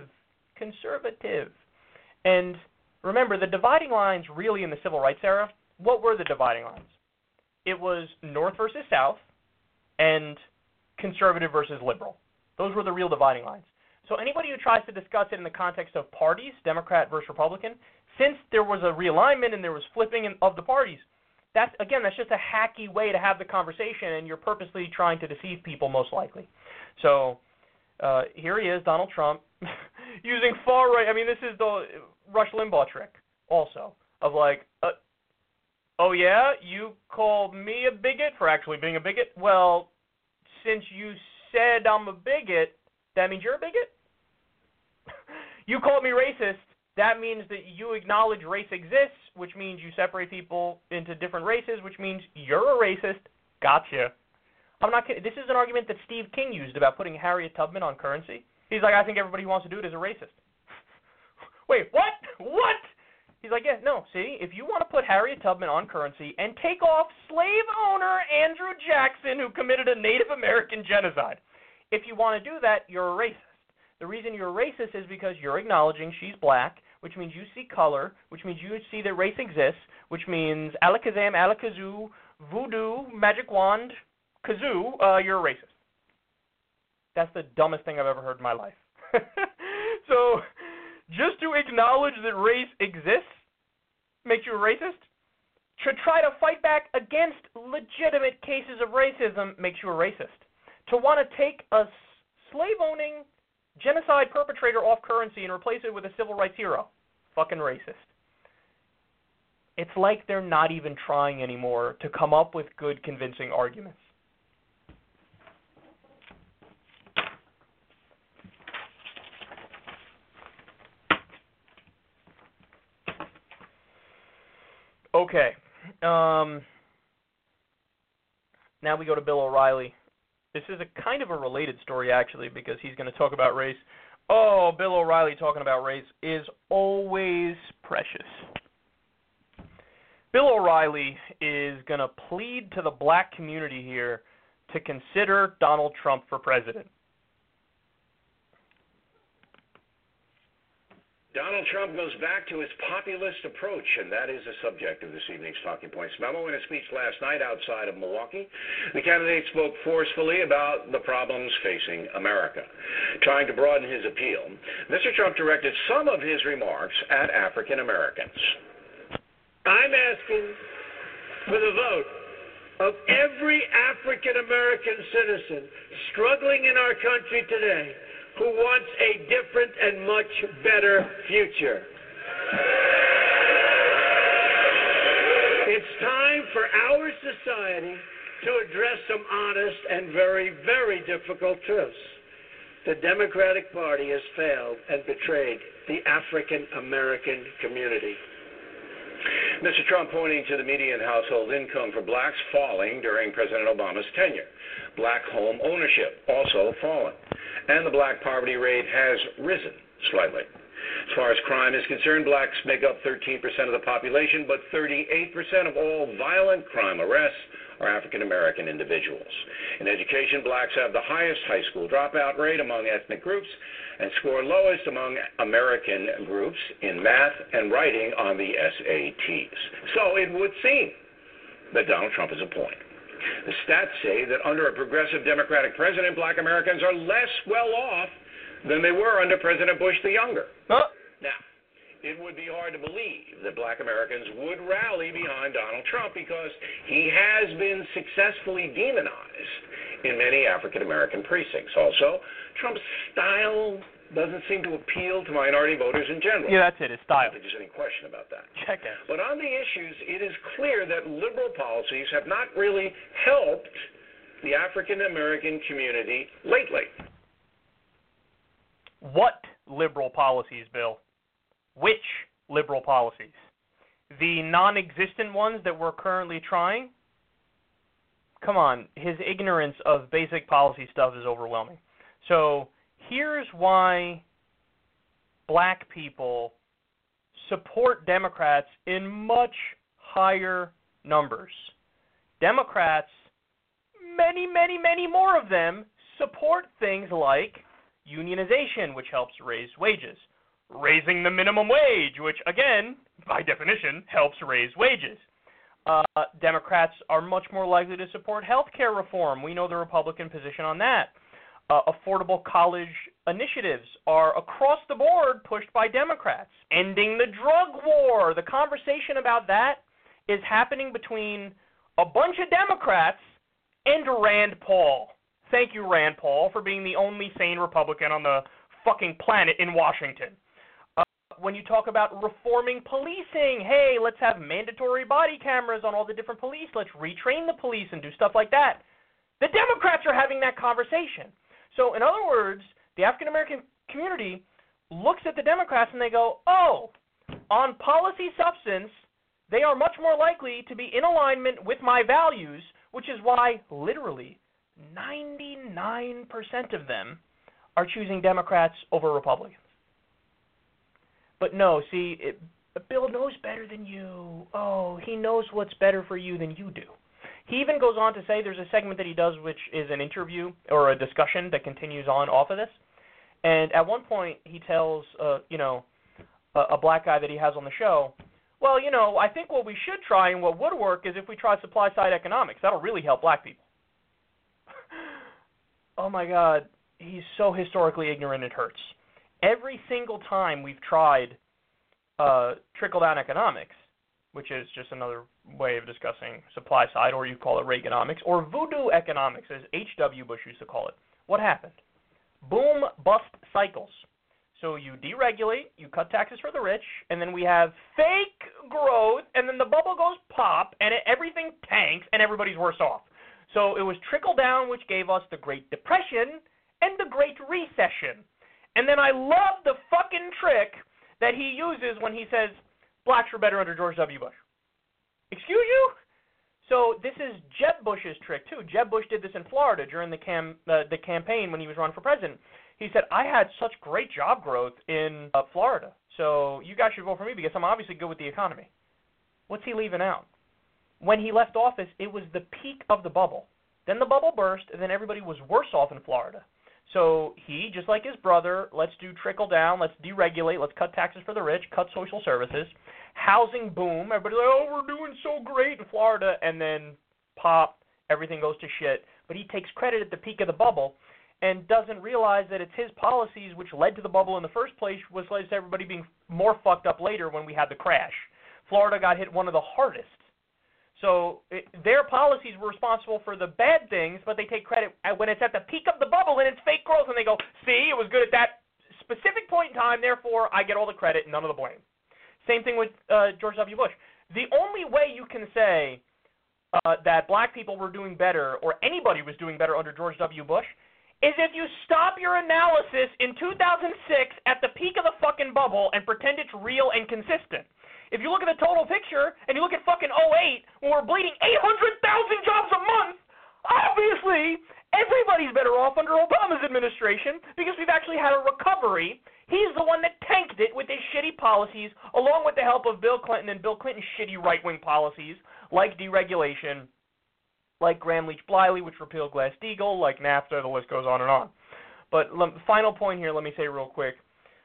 And remember, the dividing lines really in the Civil Rights era, what were the dividing lines? It was North versus South and conservative versus liberal. Those were the real dividing lines. So anybody who tries to discuss it in the context of parties, Democrat versus Republican, since there was a realignment and there was flipping of the parties, that's just a hacky way to have the conversation, and you're purposely trying to deceive people, most likely. So here he is, Donald Trump, using far right. I mean, this is the Rush Limbaugh trick, also, of like, oh yeah, you called me a bigot for actually being a bigot? Well, since you said I'm a bigot, that means you're a bigot? You called me racist. That means that you acknowledge race exists, which means you separate people into different races, which means you're a racist. Gotcha. I'm not kidding. This is an argument that Steve King used about putting Harriet Tubman on currency. He's like, I think everybody who wants to do it is a racist. Wait, what? What? He's like, yeah, no, see, if you want to put Harriet Tubman on currency and take off slave owner Andrew Jackson, who committed a Native American genocide, if you want to do that, you're a racist. The reason you're a racist is because you're acknowledging she's black, which means you see color, which means you see that race exists, which means alakazam, alakazoo, voodoo, magic wand, kazoo, you're a racist. That's the dumbest thing I've ever heard in my life. So, just to acknowledge that race exists makes you a racist? To try to fight back against legitimate cases of racism makes you a racist. To want to take a slave-owning genocide perpetrator off currency and replace it with a civil rights hero, fucking racist. It's like they're not even trying anymore to come up with good, convincing arguments. Okay. Now we go to Bill O'Reilly. This is a kind of a related story, actually, because he's going to talk about race. Oh, Bill O'Reilly talking about race is always precious. Bill O'Reilly is going to plead to the black community here to consider Donald Trump for president. Donald Trump goes back to his populist approach, and that is the subject of this evening's Talking Points memo. In a speech last night outside of Milwaukee, the candidate spoke forcefully about the problems facing America. Trying to broaden his appeal, Mr. Trump directed some of his remarks at African Americans. I'm asking for the vote of every African American citizen struggling in our country today who wants a different and much better future. It's time for our society to address some honest and very, very difficult truths. The Democratic Party has failed and betrayed the African American community. Mr. Trump pointing to the median household income for blacks falling during President Obama's tenure. Black home ownership also fallen. And the black poverty rate has risen slightly. As far as crime is concerned, blacks make up 13% of the population, but 38% of all violent crime arrests are African American individuals. In education, blacks have the highest high school dropout rate among ethnic groups and score lowest among American groups in math and writing on the SATs. So it would seem that Donald Trump is a point. The stats say that under a progressive Democratic president, black Americans are less well off than they were under President Bush the Younger. Now, it would be hard to believe that black Americans would rally behind Donald Trump because he has been successfully demonized in many African American precincts. Also, Trump's style doesn't seem to appeal to minority voters in general. Yeah, that's it, his style. I don't think there's any question about that. Check it. But on the issues, it is clear that liberal policies have not really helped the African American community lately. What liberal policies, Bill? Which liberal policies? The non-existent ones that we're currently trying? Come on, his ignorance of basic policy stuff is overwhelming. So here's why black people support Democrats in much higher numbers. Democrats, many, many, many more of them, support things like unionization, which helps raise wages. Raising the minimum wage, which, again, by definition, helps raise wages. Democrats are much more likely to support health care reform. We know the Republican position on that. Affordable college initiatives are across the board pushed by Democrats. Ending the drug war. The conversation about that is happening between a bunch of Democrats and Rand Paul. Thank you, Rand Paul, for being the only sane Republican on the fucking planet in Washington. When you talk about reforming policing, hey, let's have mandatory body cameras on all the different police. Let's retrain the police and do stuff like that. The Democrats are having that conversation. So, in other words, the African-American community looks at the Democrats and they go, oh, on policy substance, they are much more likely to be in alignment with my values, which is why literally 99% of them are choosing Democrats over Republicans. But no, see, Bill knows better than you. Oh, he knows what's better for you than you do. He even goes on to say there's a segment that he does which is an interview or a discussion that continues on off of this. And at one point he tells, a black guy that he has on the show, well, I think what we should try and what would work is if we try supply-side economics. That'll really help black people. Oh, my God. He's so historically ignorant it hurts. Every single time we've tried trickle-down economics, which is just another way of discussing supply side, or you call it Reaganomics, or voodoo economics, as H.W. Bush used to call it. What happened? Boom, bust cycles. So you deregulate, you cut taxes for the rich, and then we have fake growth, and then the bubble goes pop, and everything tanks, and everybody's worse off. So it was trickle-down, which gave us the Great Depression and the Great Recession. And then I love the fucking trick that he uses when he says, blacks were better under George W. Bush. Excuse you? So this is Jeb Bush's trick, too. Jeb Bush did this in Florida during the campaign when he was running for president. He said, I had such great job growth in Florida, so you guys should vote for me because I'm obviously good with the economy. What's he leaving out? When he left office, it was the peak of the bubble. Then the bubble burst, and then everybody was worse off in Florida. So he, just like his brother, let's do trickle down, let's deregulate, let's cut taxes for the rich, cut social services, housing boom, everybody's like, oh, we're doing so great in Florida, and then pop, everything goes to shit. But he takes credit at the peak of the bubble and doesn't realize that it's his policies which led to the bubble in the first place, which led to everybody being more fucked up later when we had the crash. Florida got hit one of the hardest. So their policies were responsible for the bad things, but they take credit when it's at the peak of the bubble and it's fake growth, and they go, see, it was good at that specific point in time, therefore I get all the credit and none of the blame. Same thing with George W. Bush. The only way you can say that black people were doing better or anybody was doing better under George W. Bush is if you stop your analysis in 2006 at the peak of the fucking bubble and pretend it's real and consistent. If you look at the total picture and you look at fucking 08 when we're bleeding 800,000 jobs a month, obviously everybody's better off under Obama's administration because we've actually had a recovery. He's the one that tanked it with his shitty policies along with the help of Bill Clinton and Bill Clinton's shitty right-wing policies like deregulation, like Gramm-Leach-Bliley, which repealed Glass-Steagall, like NAFTA, the list goes on and on. But final point here, let me say real quick.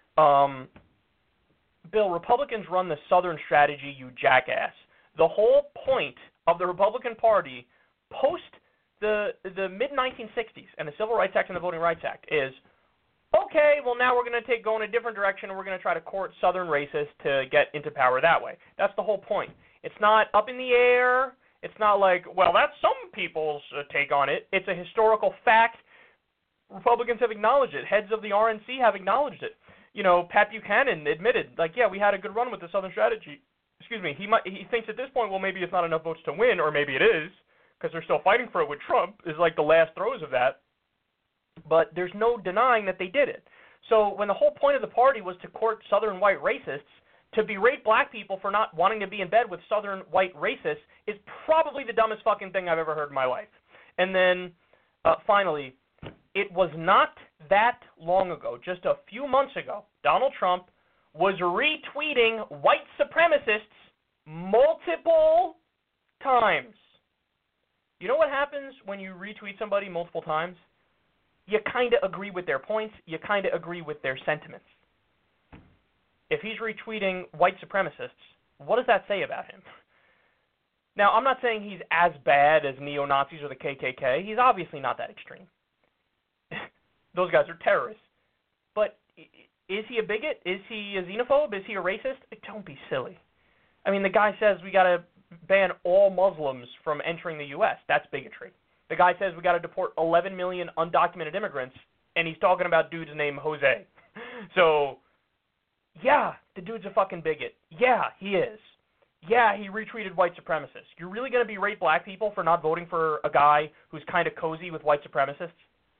Bill, Republicans run the Southern strategy, you jackass. The whole point of the Republican Party post the mid-1960s and the Civil Rights Act and the Voting Rights Act is, okay, well now we're going to go in a different direction and we're going to try to court Southern racists to get into power that way. That's the whole point. It's not up in the air. It's not like, well, that's some people's take on it. It's a historical fact. Republicans have acknowledged it. Heads of the RNC have acknowledged it. You know, Pat Buchanan admitted, like, yeah, we had a good run with the Southern strategy. Excuse me. He thinks at this point, well, maybe it's not enough votes to win, or maybe it is, because they're still fighting for it with Trump, is like the last throes of that. But there's no denying that they did it. So when the whole point of the party was to court Southern white racists, to berate black people for not wanting to be in bed with Southern white racists is probably the dumbest fucking thing I've ever heard in my life. And then, finally, it was not that long ago, just a few months ago, Donald Trump was retweeting white supremacists multiple times. You know what happens when you retweet somebody multiple times? You kind of agree with their points. You kind of agree with their sentiments. If he's retweeting white supremacists, what does that say about him? Now, I'm not saying he's as bad as neo-Nazis or the KKK. He's obviously not that extreme. Those guys are terrorists. But is he a bigot? Is he a xenophobe? Is he a racist? Don't be silly. I mean, the guy says we got to ban all Muslims from entering the U.S. That's bigotry. The guy says we got to deport 11 million undocumented immigrants, and he's talking about dudes named Jose. So, yeah, the dude's a fucking bigot. Yeah, he is. Yeah, he retweeted white supremacists. You're really going to berate black people for not voting for a guy who's kind of cozy with white supremacists?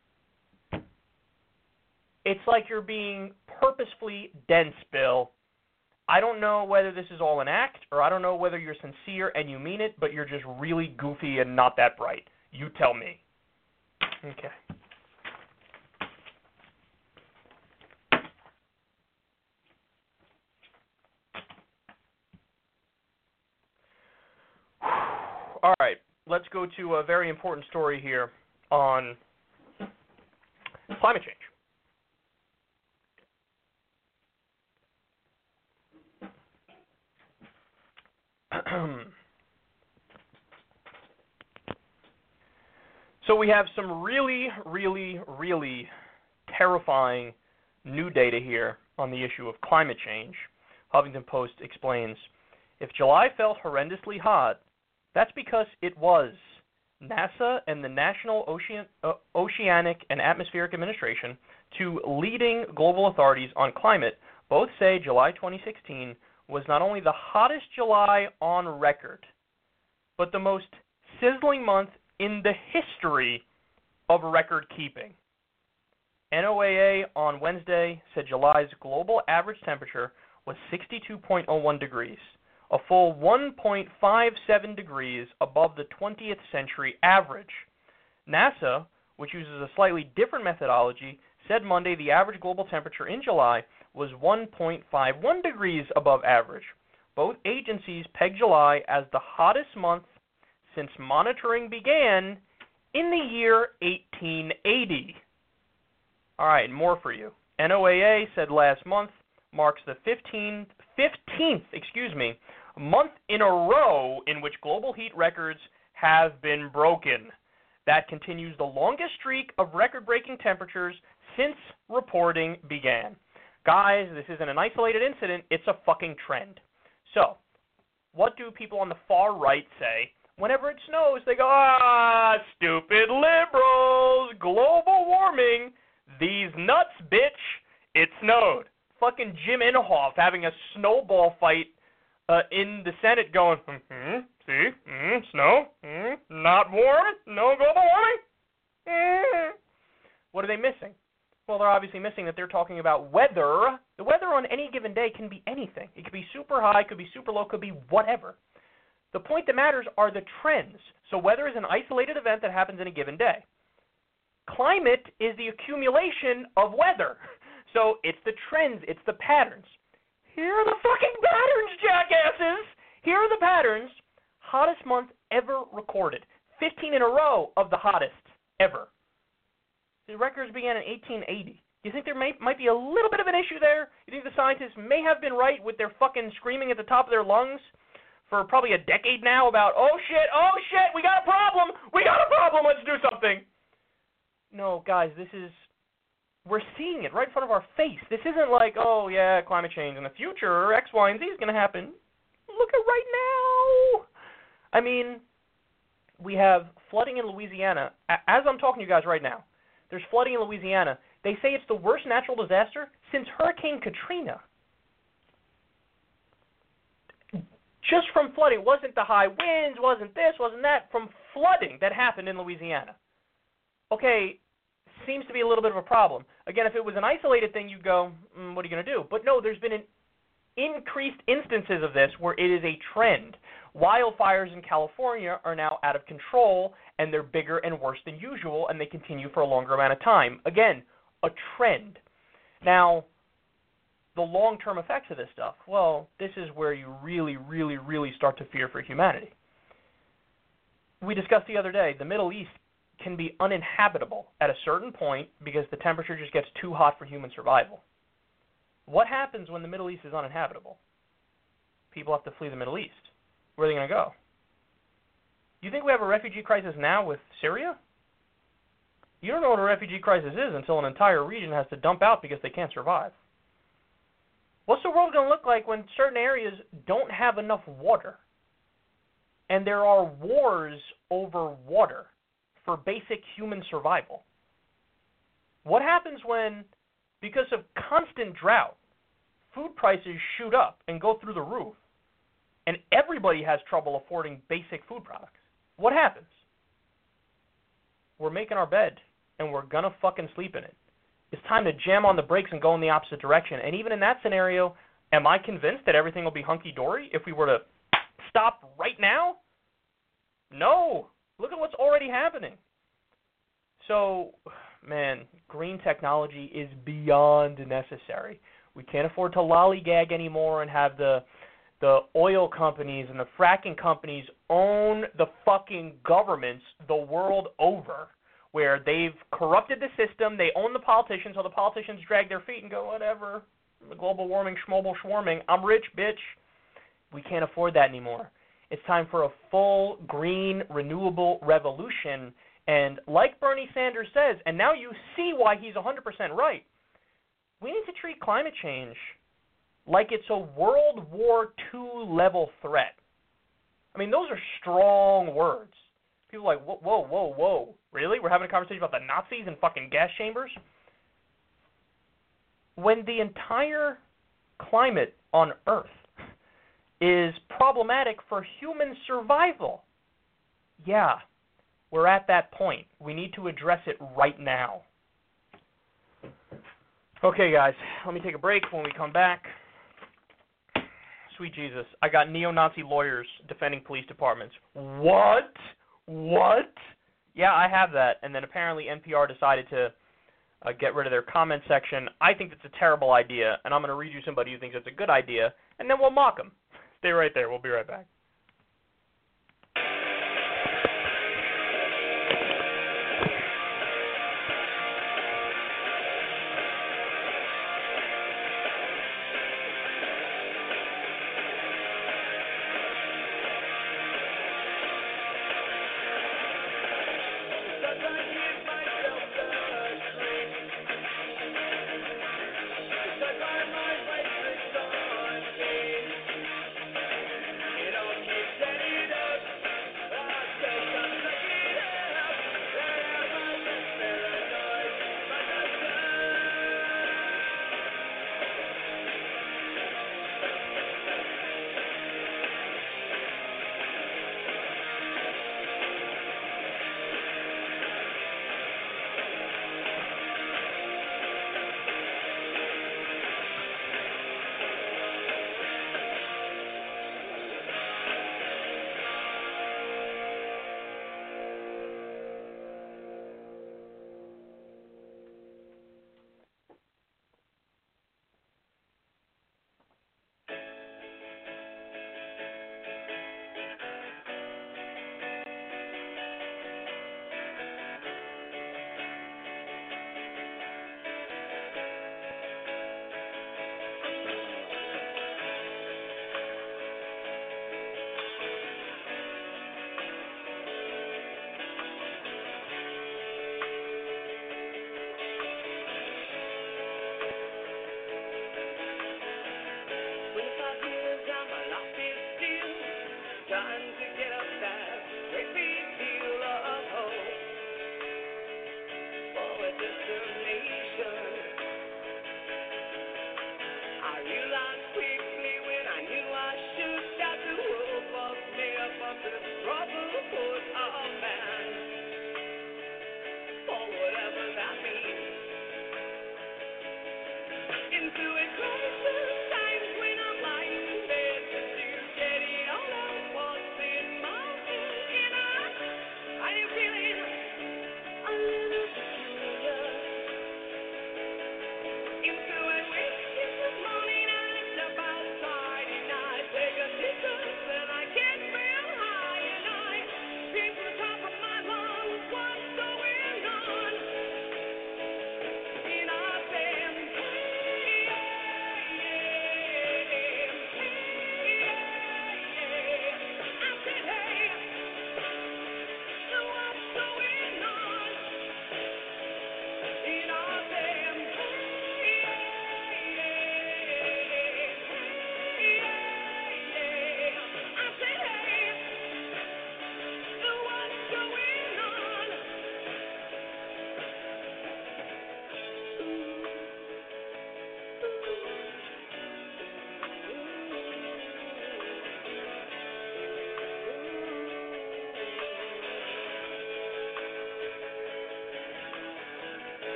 It's like you're being purposefully dense, Bill. I don't know whether this is all an act, or I don't know whether you're sincere and you mean it, but you're just really goofy and not that bright. You tell me. Okay. All right, let's go to a very important story here on climate change. So we have some really, really, really terrifying new data here on the issue of climate change. Huffington Post explains, if July felt horrendously hot, that's because it was. NASA and the National Oceanic and Atmospheric Administration, two leading global authorities on climate, both say July 2016 was not only the hottest July on record, but the most sizzling month in the history of record keeping. NOAA on Wednesday said July's global average temperature was 62.01 degrees, a full 1.57 degrees above the 20th century average. NASA, which uses a slightly different methodology, said Monday the average global temperature in July was 1.51 degrees above average. Both agencies pegged July as the hottest month since monitoring began in the year 1880. All right, more for you. NOAA said last month marks the 15th month in a row in which global heat records have been broken. That continues the longest streak of record-breaking temperatures since reporting began. Guys, this isn't an isolated incident, it's a fucking trend. So, what do people on the far right say? Whenever it snows, they go, stupid liberals, global warming, these nuts, bitch, it snowed. Fucking Jim Inhofe having a snowball fight in the Senate going, see, snow, not warm, no global warming. What are they missing? Well, they're obviously missing that they're talking about weather. The weather on any given day can be anything. It could be super high, could be super low, could be whatever. The point that matters are the trends. So weather is an isolated event that happens in a given day. Climate is the accumulation of weather. So it's the trends, it's the patterns. Here are the fucking patterns, jackasses! Here are the patterns. Hottest month ever recorded. 15 in a row of the hottest ever. The records began in 1880. You think there might be a little bit of an issue there? You think the scientists may have been right with their fucking screaming at the top of their lungs for probably a decade now about, oh shit, we got a problem, let's do something. No, guys, we're seeing it right in front of our face. This isn't like, oh yeah, climate change in the future, X, Y, and Z is going to happen. Look at right now. I mean, we have flooding in Louisiana. As I'm talking to you guys right now, there's flooding in Louisiana. They say it's the worst natural disaster since Hurricane Katrina. Just from flooding. It wasn't the high winds, wasn't this, wasn't that. From flooding that happened in Louisiana. Okay, seems to be a little bit of a problem. Again, if it was an isolated thing, you'd go, what are you going to do? But no, there's been increased instances of this where it is a trend. Wildfires in California are now out of control, and they're bigger and worse than usual, and they continue for a longer amount of time. Again, a trend. Now, the long-term effects of this stuff, well, this is where you really, really, really start to fear for humanity. We discussed the other day, the Middle East can be uninhabitable at a certain point because the temperature just gets too hot for human survival. What happens when the Middle East is uninhabitable? People have to flee the Middle East. Where are they going to go? You think we have a refugee crisis now with Syria? You don't know what a refugee crisis is until an entire region has to dump out because they can't survive. What's the world going to look like when certain areas don't have enough water? And there are wars over water for basic human survival. What happens when, because of constant drought, food prices shoot up and go through the roof, and everybody has trouble affording basic food products? What happens? We're making our bed, and we're going to fucking sleep in it. It's time to jam on the brakes and go in the opposite direction. And even in that scenario, am I convinced that everything will be hunky-dory if we were to stop right now? No. Look at what's already happening. So, man, green technology is beyond necessary. We can't afford to lollygag anymore and have the oil companies and the fracking companies own the fucking governments the world over, where they've corrupted the system, they own the politicians, so the politicians drag their feet and go, whatever, global warming, schmobal schwarming, I'm rich, bitch. We can't afford that anymore. It's time for a full green renewable revolution. And like Bernie Sanders says, and now you see why he's 100% right, we need to treat climate change like it's a World War II level threat. I mean, those are strong words. People are like, whoa. Really? We're having a conversation about the Nazis in fucking gas chambers? When the entire climate on Earth is problematic for human survival, yeah, we're at that point. We need to address it right now. Okay, guys, let me take a break. When we come back, sweet Jesus, I got neo-Nazi lawyers defending police departments. What? Yeah, I have that. And then apparently NPR decided to get rid of their comment section. I think it's a terrible idea, and I'm going to read you somebody who thinks it's a good idea, and then we'll mock them. Stay right there. We'll be right back.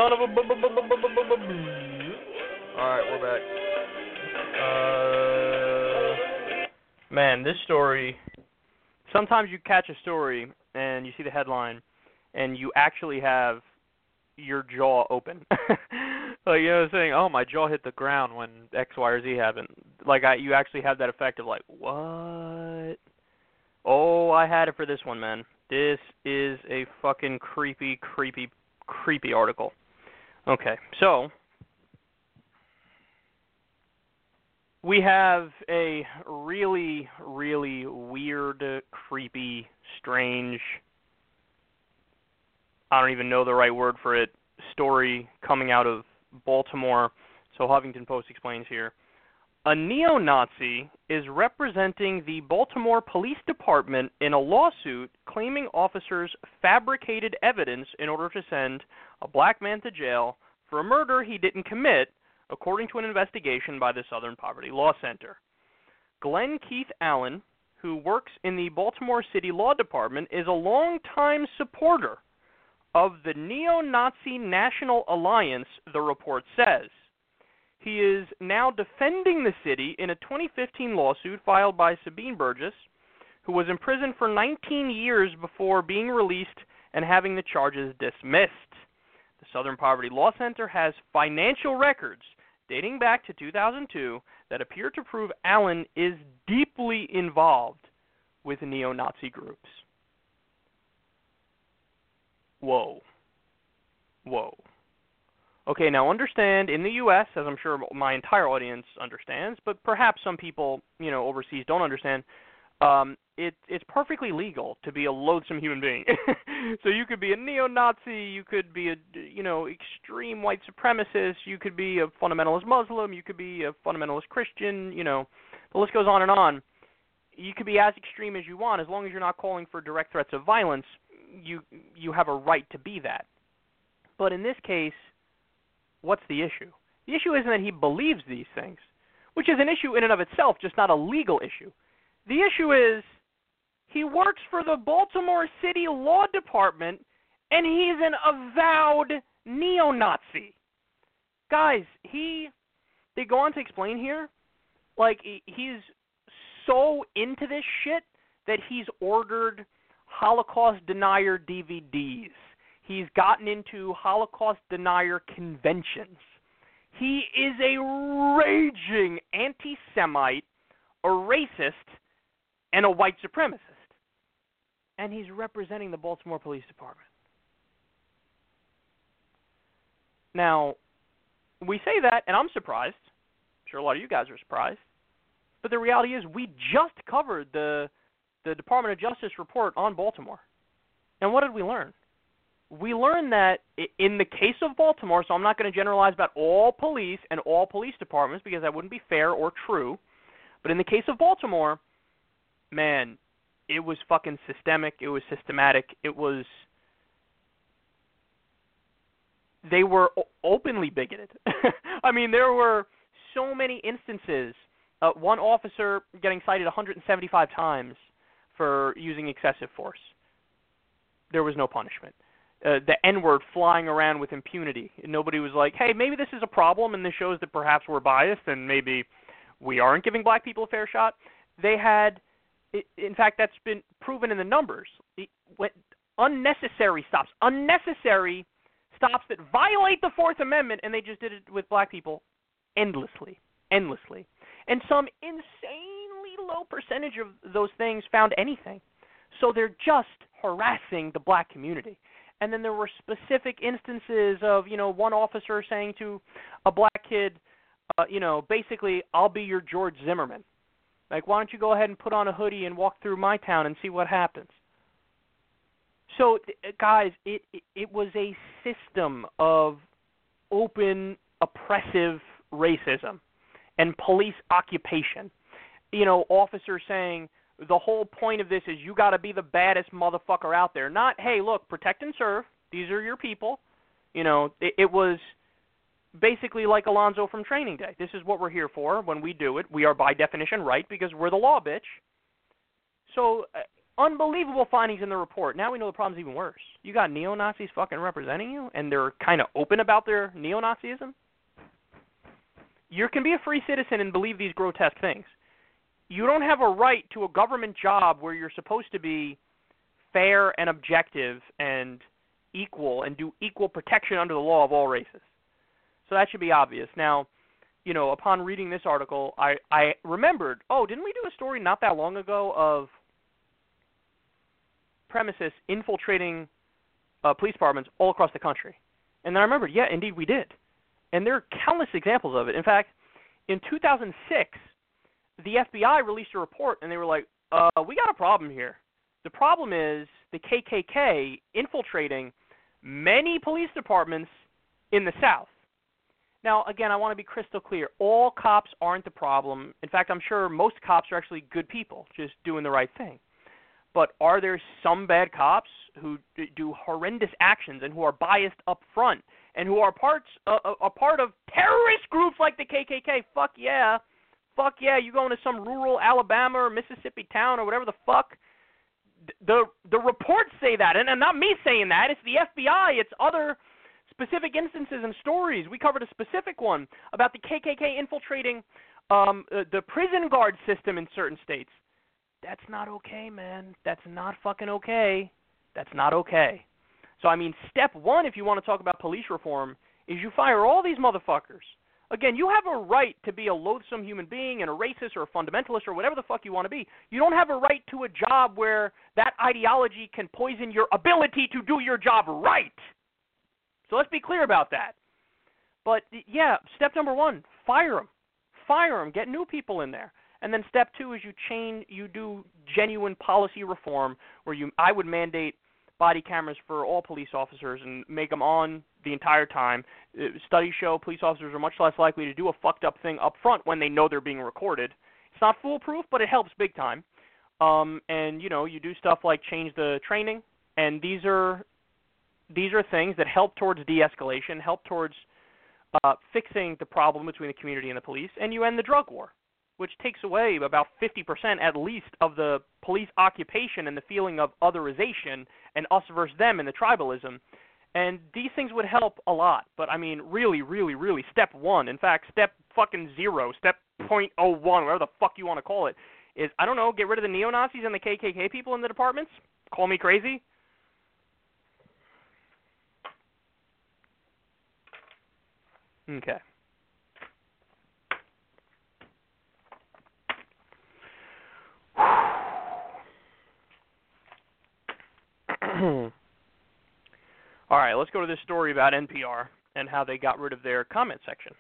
Son of a... Alright, we're back. Man, this story... Sometimes you catch a story and you see the headline and you actually have your jaw open. Like, you know what I'm saying? Oh, my jaw hit the ground when X, Y, or Z happened. Like, you actually have that effect of like, what? Oh, I had it for this one, man. This is a fucking creepy, creepy, creepy article. Okay, so we have a really, really weird, creepy, strange, I don't even know the right word for it, story coming out of Baltimore. So Huffington Post explains here. A neo-Nazi is representing the Baltimore Police Department in a lawsuit claiming officers fabricated evidence in order to send a black man to jail for a murder he didn't commit, according to an investigation by the Southern Poverty Law Center. Glenn Keith Allen, who works in the Baltimore City Law Department, is a longtime supporter of the Neo-Nazi National Alliance, the report says. He is now defending the city in a 2015 lawsuit filed by Sabine Burgess, who was imprisoned for 19 years before being released and having the charges dismissed. The Southern Poverty Law Center has financial records dating back to 2002 that appear to prove Allen is deeply involved with neo-Nazi groups. Whoa. Whoa. Okay, now understand, in the U.S., as I'm sure my entire audience understands, but perhaps some people, overseas don't understand, it's perfectly legal to be a loathsome human being. So you could be a neo-Nazi, you could be a, extreme white supremacist, you could be a fundamentalist Muslim, you could be a fundamentalist Christian, the list goes on and on. You could be as extreme as you want, as long as you're not calling for direct threats of violence, you have a right to be that. But in this case, what's the issue? The issue isn't that he believes these things, which is an issue in and of itself, just not a legal issue. The issue is he works for the Baltimore City Law Department, and he's an avowed neo-Nazi. Guys, they go on to explain here, like, he's so into this shit that he's ordered Holocaust denier DVDs. He's gotten into Holocaust denier conventions. He is a raging anti-Semite, a racist, and a white supremacist. And he's representing the Baltimore Police Department. Now, we say that, and I'm surprised. I'm sure a lot of you guys are surprised. But the reality is we just covered the Department of Justice report on Baltimore. And what did we learn? We learned that in the case of Baltimore, so I'm not going to generalize about all police and all police departments because that wouldn't be fair or true, but in the case of Baltimore, man, it was fucking systemic, it was systematic, they were openly bigoted. I mean, there were so many instances, one officer getting cited 175 times for using excessive force. There was no punishment. The N-word flying around with impunity. Nobody was like, hey, maybe this is a problem and this shows that perhaps we're biased and maybe we aren't giving black people a fair shot. They had, in fact, that's been proven in the numbers. Unnecessary stops that violate the Fourth Amendment, and they just did it with black people endlessly. And some insanely low percentage of those things found anything. So they're just harassing the black community. And then there were specific instances of, one officer saying to a black kid, basically, I'll be your George Zimmerman. Like, why don't you go ahead and put on a hoodie and walk through my town and see what happens? So, guys, it was a system of open, oppressive racism and police occupation. Officers saying, the whole point of this is you got to be the baddest motherfucker out there. Not, hey, look, protect and serve. These are your people. It was basically like Alonzo from Training Day. This is what we're here for. When we do it, we are by definition right because we're the law, bitch. So Unbelievable findings in the report. Now we know the problem's even worse. You got neo-Nazis fucking representing you, and they're kind of open about their neo-Nazism? You can be a free citizen and believe these grotesque things. You don't have a right to a government job where you're supposed to be fair and objective and equal and do equal protection under the law of all races. So that should be obvious. Now, you know, upon reading this article, I remembered, didn't we do a story not that long ago of supremacists infiltrating police departments all across the country? And then I remembered, yeah, indeed we did. And there are countless examples of it. In fact, in 2006, the FBI released a report, and they were like, we got a problem here. The problem is the KKK infiltrating many police departments in the South. Now, again, I want to be crystal clear. All cops aren't the problem. In fact, I'm sure most cops are actually good people, just doing the right thing. But are there some bad cops who do horrendous actions and who are biased up front and who are a part of terrorist groups like the KKK? Fuck yeah. Fuck yeah, you go into some rural Alabama or Mississippi town or whatever the fuck. The reports say that, and not me saying that. It's the FBI. It's other specific instances and stories. We covered a specific one about the KKK infiltrating the prison guard system in certain states. That's not okay, man. That's not fucking okay. That's not okay. So, I mean, step one, if you want to talk about police reform, is you fire all these motherfuckers. Again, you have a right to be a loathsome human being and a racist or a fundamentalist or whatever the fuck you want to be. You don't have a right to a job where that ideology can poison your ability to do your job right. So let's be clear about that. But, yeah, step number one, fire them. Fire them. Get new people in there. And then step two is you do genuine policy reform where I would mandate body cameras for all police officers and make them on the entire time. Studies show police officers are much less likely to do a fucked up thing up front when they know they're being recorded. It's not foolproof, but it helps big time. And, you know, you do stuff like change the training, and these are things that help towards de-escalation, help towards fixing the problem between the community and the police, and you end the drug war, which takes away about 50% at least of the police occupation and the feeling of otherization and us versus them and the tribalism. And these things would help a lot. But, I mean, really, really, really, step one, in fact, step fucking 0, step 0.01, whatever the fuck you want to call it, is, I don't know, get rid of the neo-Nazis and the KKK people in the departments? Call me crazy? Okay. All right, let's go to this story about NPR and how they got rid of their comment section.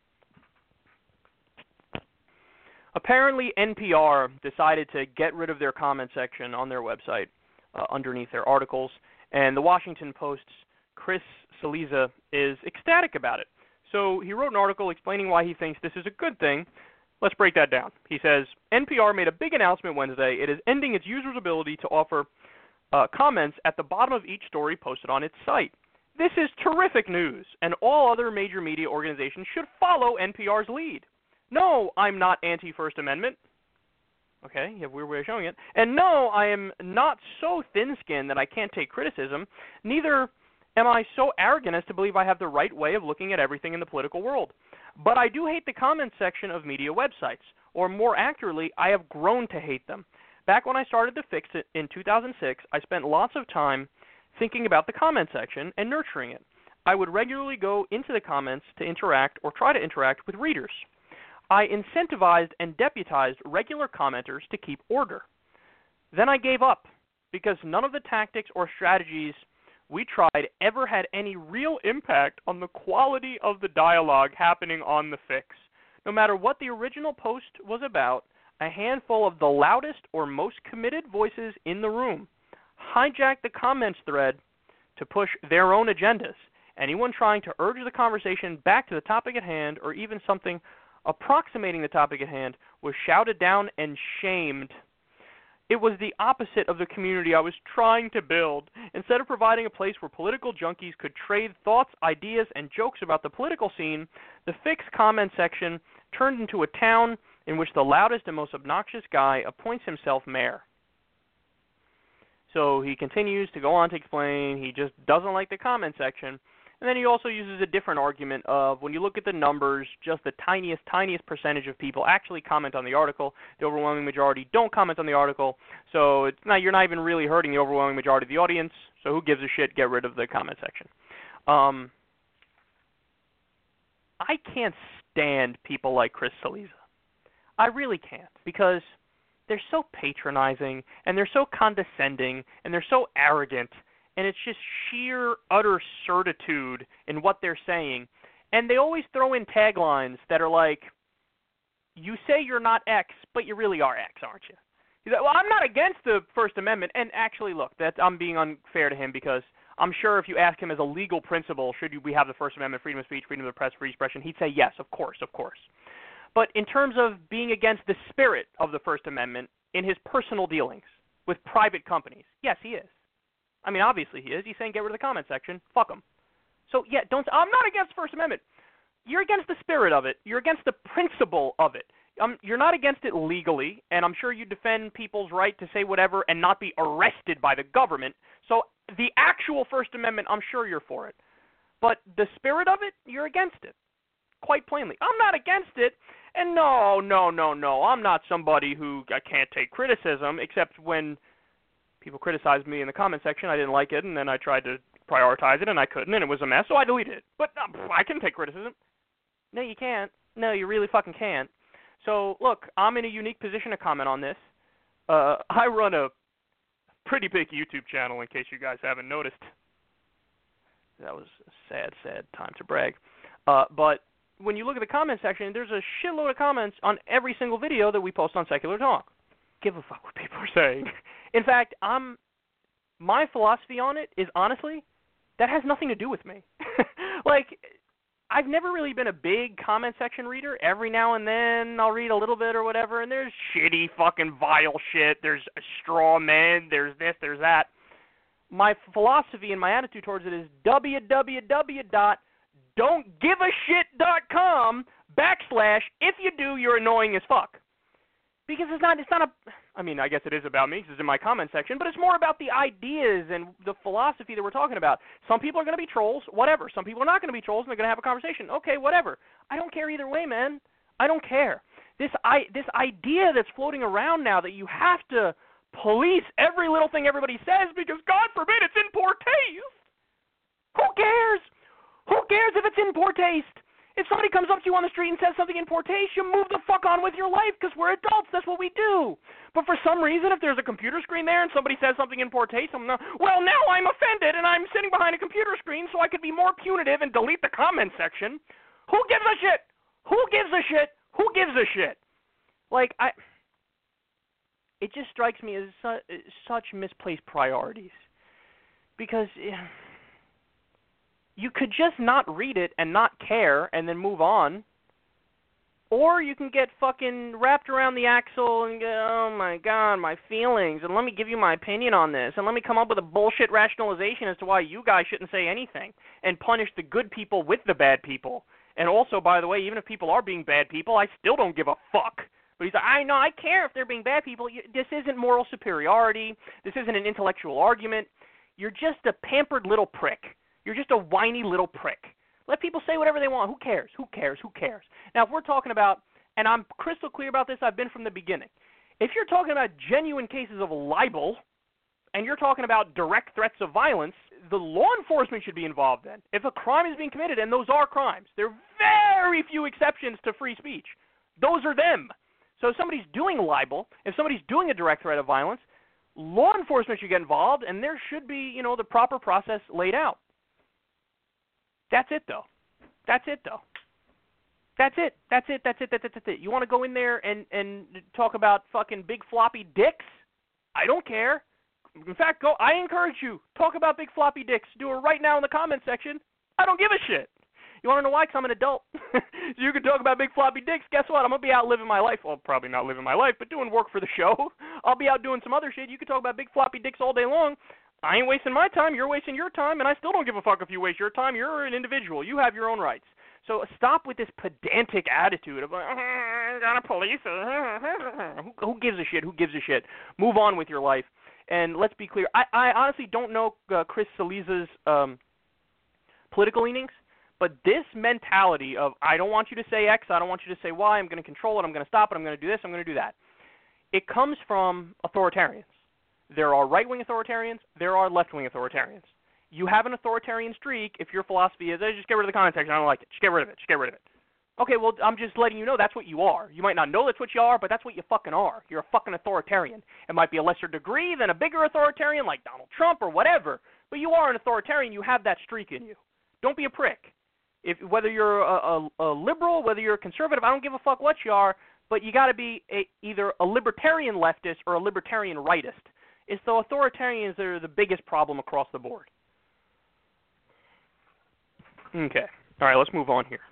Apparently, NPR decided to get rid of their comment section on their website underneath their articles, and the Washington Post's Chris Cillizza is ecstatic about it. So he wrote an article explaining why he thinks this is a good thing. Let's break that down. He says, NPR made a big announcement Wednesday. It is ending its users' ability to offer comments at the bottom of each story posted on its site. This is terrific news, and all other major media organizations should follow NPR's lead. No, I'm not anti-First Amendment. Okay, you have a weird way of showing it. And no, I am not so thin-skinned that I can't take criticism. Neither am I so arrogant as to believe I have the right way of looking at everything in the political world. But I do hate the comments section of media websites, or more accurately, I have grown to hate them. Back when I started The Fix in 2006, I spent lots of time thinking about the comment section and nurturing it. I would regularly go into the comments to interact or try to interact with readers. I incentivized and deputized regular commenters to keep order. Then I gave up because none of the tactics or strategies we tried ever had any real impact on the quality of the dialogue happening on The Fix. No matter what the original post was about, a handful of the loudest or most committed voices in the room hijacked the comments thread to push their own agendas. Anyone trying to urge the conversation back to the topic at hand, or even something approximating the topic at hand, was shouted down and shamed. It was the opposite of the community I was trying to build. Instead of providing a place where political junkies could trade thoughts, ideas, and jokes about the political scene, the Fix comment section turned into a town in which the loudest and most obnoxious guy appoints himself mayor. So he continues to go on to explain he just doesn't like the comment section. And then he also uses a different argument of when you look at the numbers, just the tiniest percentage of people actually comment on the article. The overwhelming majority don't comment on the article. So you're not even really hurting the overwhelming majority of the audience. So who gives a shit? Get rid of the comment section. I can't stand people like Chris Cillizza. I really can't, because they're so patronizing, and they're so condescending, and they're so arrogant, and it's just sheer, utter certitude in what they're saying. And they always throw in taglines that are like, you say you're not X, but you really are X, aren't you? He's like, well, I'm not against the First Amendment. And actually, look, I'm being unfair to him, because I'm sure if you ask him as a legal principle, should we have the First Amendment, freedom of speech, freedom of the press, free expression, he'd say yes, of course. But in terms of being against the spirit of the First Amendment in his personal dealings with private companies, yes, he is. I mean, obviously he is. He's saying get rid of the comment section. Fuck him. So, yeah, I'm not against the First Amendment. You're against the spirit of it. You're against the principle of it. You're not against it legally, and I'm sure you defend people's right to say whatever and not be arrested by the government. So the actual First Amendment, I'm sure you're for it. But the spirit of it, you're against it. Quite plainly. I'm not against it, and no, I'm not somebody who can't take criticism, except when people criticized me in the comment section, I didn't like it, and then I tried to prioritize it, and I couldn't, and it was a mess, so I deleted it. But I can take criticism. No, you can't. No, you really fucking can't. So, look, I'm in a unique position to comment on this. I run a pretty big YouTube channel, in case you guys haven't noticed. That was a sad time to brag. But when you look at the comment section, there's a shitload of comments on every single video that we post on Secular Talk. Give a fuck what people are saying. In fact, my philosophy on it is, honestly, that has nothing to do with me. Like, I've never really been a big comment section reader. Every now and then I'll read a little bit or whatever, and there's shitty fucking vile shit. There's straw men. There's this, there's that. My philosophy and my attitude towards it is www.don'tgiveashit.com/ if you do, you're annoying as fuck. Because it's not I mean, I guess it is about me because it's in my comment section, but it's more about the ideas and the philosophy that we're talking about. Some people are going to be trolls, whatever. Some people are not going to be trolls, and they're going to have a conversation. Okay, whatever. I don't care either way, man. I don't care. This idea that's floating around now that you have to police every little thing everybody says because, God forbid, it's in poor taste. Who cares? Who cares if it's in poor taste? If somebody comes up to you on the street and says something in poor taste, you move the fuck on with your life because we're adults. That's what we do. But for some reason, if there's a computer screen there and somebody says something in poor taste, now I'm offended and I'm sitting behind a computer screen so I could be more punitive and delete the comment section. Who gives a shit? Who gives a shit? Who gives a shit? Like, it just strikes me as such misplaced priorities. Because you could just not read it and not care and then move on. Or you can get fucking wrapped around the axle and go, oh my God, my feelings, and let me give you my opinion on this, and let me come up with a bullshit rationalization as to why you guys shouldn't say anything, and punish the good people with the bad people. And also, by the way, even if people are being bad people, I still don't give a fuck. But he's like, I know, I care if they're being bad people. This isn't moral superiority. This isn't an intellectual argument. You're just a pampered little prick. You're just a whiny little prick. Let people say whatever they want. Who cares? Who cares? Who cares? Now, if we're talking about, and I'm crystal clear about this, I've been from the beginning. If you're talking about genuine cases of libel, and you're talking about direct threats of violence, the law enforcement should be involved then. If a crime is being committed, and those are crimes, there are very few exceptions to free speech. Those are them. So if somebody's doing libel, if somebody's doing a direct threat of violence, law enforcement should get involved, and there should be, the proper process laid out. That's it, though. That's it. You want to go in there and talk about fucking big floppy dicks? I don't care. In fact, I encourage you. Talk about big floppy dicks. Do it right now in the comment section. I don't give a shit. You want to know why? Because I'm an adult. So you can talk about big floppy dicks. Guess what? I'm going to be out living my life. Well, probably not living my life, but doing work for the show. I'll be out doing some other shit. You can talk about big floppy dicks all day long. I ain't wasting my time. You're wasting your time, and I still don't give a fuck if you waste your time. You're an individual. You have your own rights. So stop with this pedantic attitude of, gotta police it. Who gives a shit? Who gives a shit? Move on with your life. And let's be clear, I honestly don't know Chris Cillizza's political leanings, but this mentality of I don't want you to say X, I don't want you to say Y, I'm going to control it, I'm going to stop it, I'm going to do this, I'm going to do that. It comes from authoritarians. There are right-wing authoritarians, there are left-wing authoritarians. You have an authoritarian streak if your philosophy is, just get rid of the comment section, I don't like it, just get rid of it, just get rid of it. Okay, well, I'm just letting you know that's what you are. You might not know that's what you are, but that's what you fucking are. You're a fucking authoritarian. It might be a lesser degree than a bigger authoritarian like Donald Trump or whatever, but you are an authoritarian. You have that streak in you. Don't be a prick. Whether you're a liberal, whether you're a conservative, I don't give a fuck what you are, but you got to be either a libertarian leftist or a libertarian rightist. It's the authoritarians that are the biggest problem across the board. Okay. All right, let's move on here.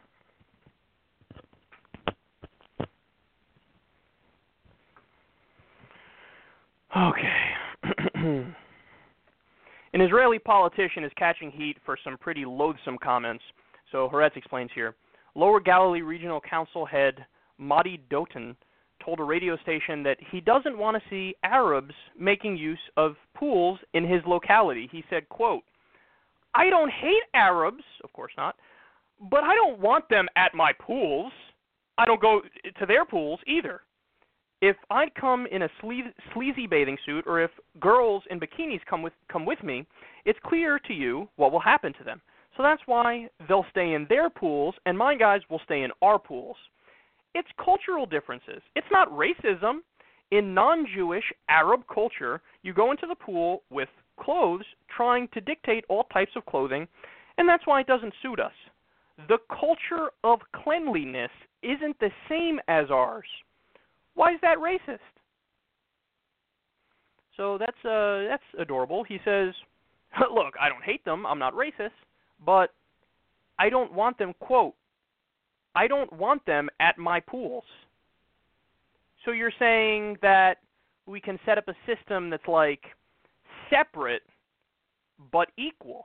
Okay. An Israeli politician is catching heat for some pretty loathsome comments. So Haaretz explains here. Lower Galilee Regional Council head Madi Dotan told a radio station that he doesn't want to see Arabs making use of pools in his locality. He said, quote, I don't hate Arabs, of course not, but I don't want them at my pools. I don't go to their pools either. If I come in a sleazy bathing suit, or if girls in bikinis come with me, it's clear to you what will happen to them. So that's why they'll stay in their pools, and my guys will stay in our pools. It's cultural differences. It's not racism. In non-Jewish Arab culture, you go into the pool with clothes trying to dictate all types of clothing, and that's why it doesn't suit us. The culture of cleanliness isn't the same as ours. Why is that racist? So that's adorable. He says, look, I don't hate them, I'm not racist, but I don't want them, quote, I don't want them at my pools. So you're saying that we can set up a system that's like separate but equal.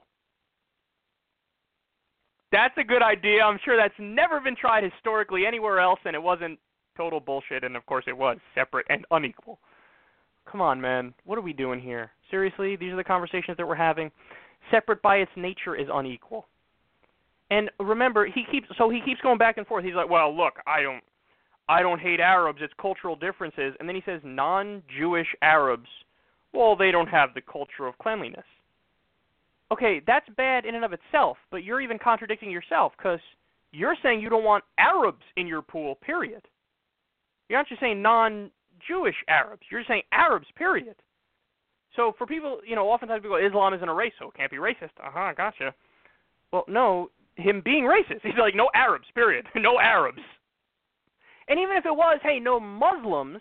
That's a good idea. I'm sure that's never been tried historically anywhere else, and it wasn't total bullshit, and of course it was separate and unequal. Come on, man. What are we doing here? Seriously? These are the conversations that we're having? Separate by its nature is unequal. And remember, he keeps going back and forth. He's like, well, look, I don't hate Arabs. It's cultural differences. And then he says non-Jewish Arabs, well, they don't have the culture of cleanliness. Okay, that's bad in and of itself, but you're even contradicting yourself because you're saying you don't want Arabs in your pool, period. You're not just saying non-Jewish Arabs. You're saying Arabs, period. So for people, oftentimes people go, Islam isn't a race, so it can't be racist. Gotcha. Well, no, him being racist. He's like, no Arabs, period. No Arabs. And even if it was, hey, no Muslims,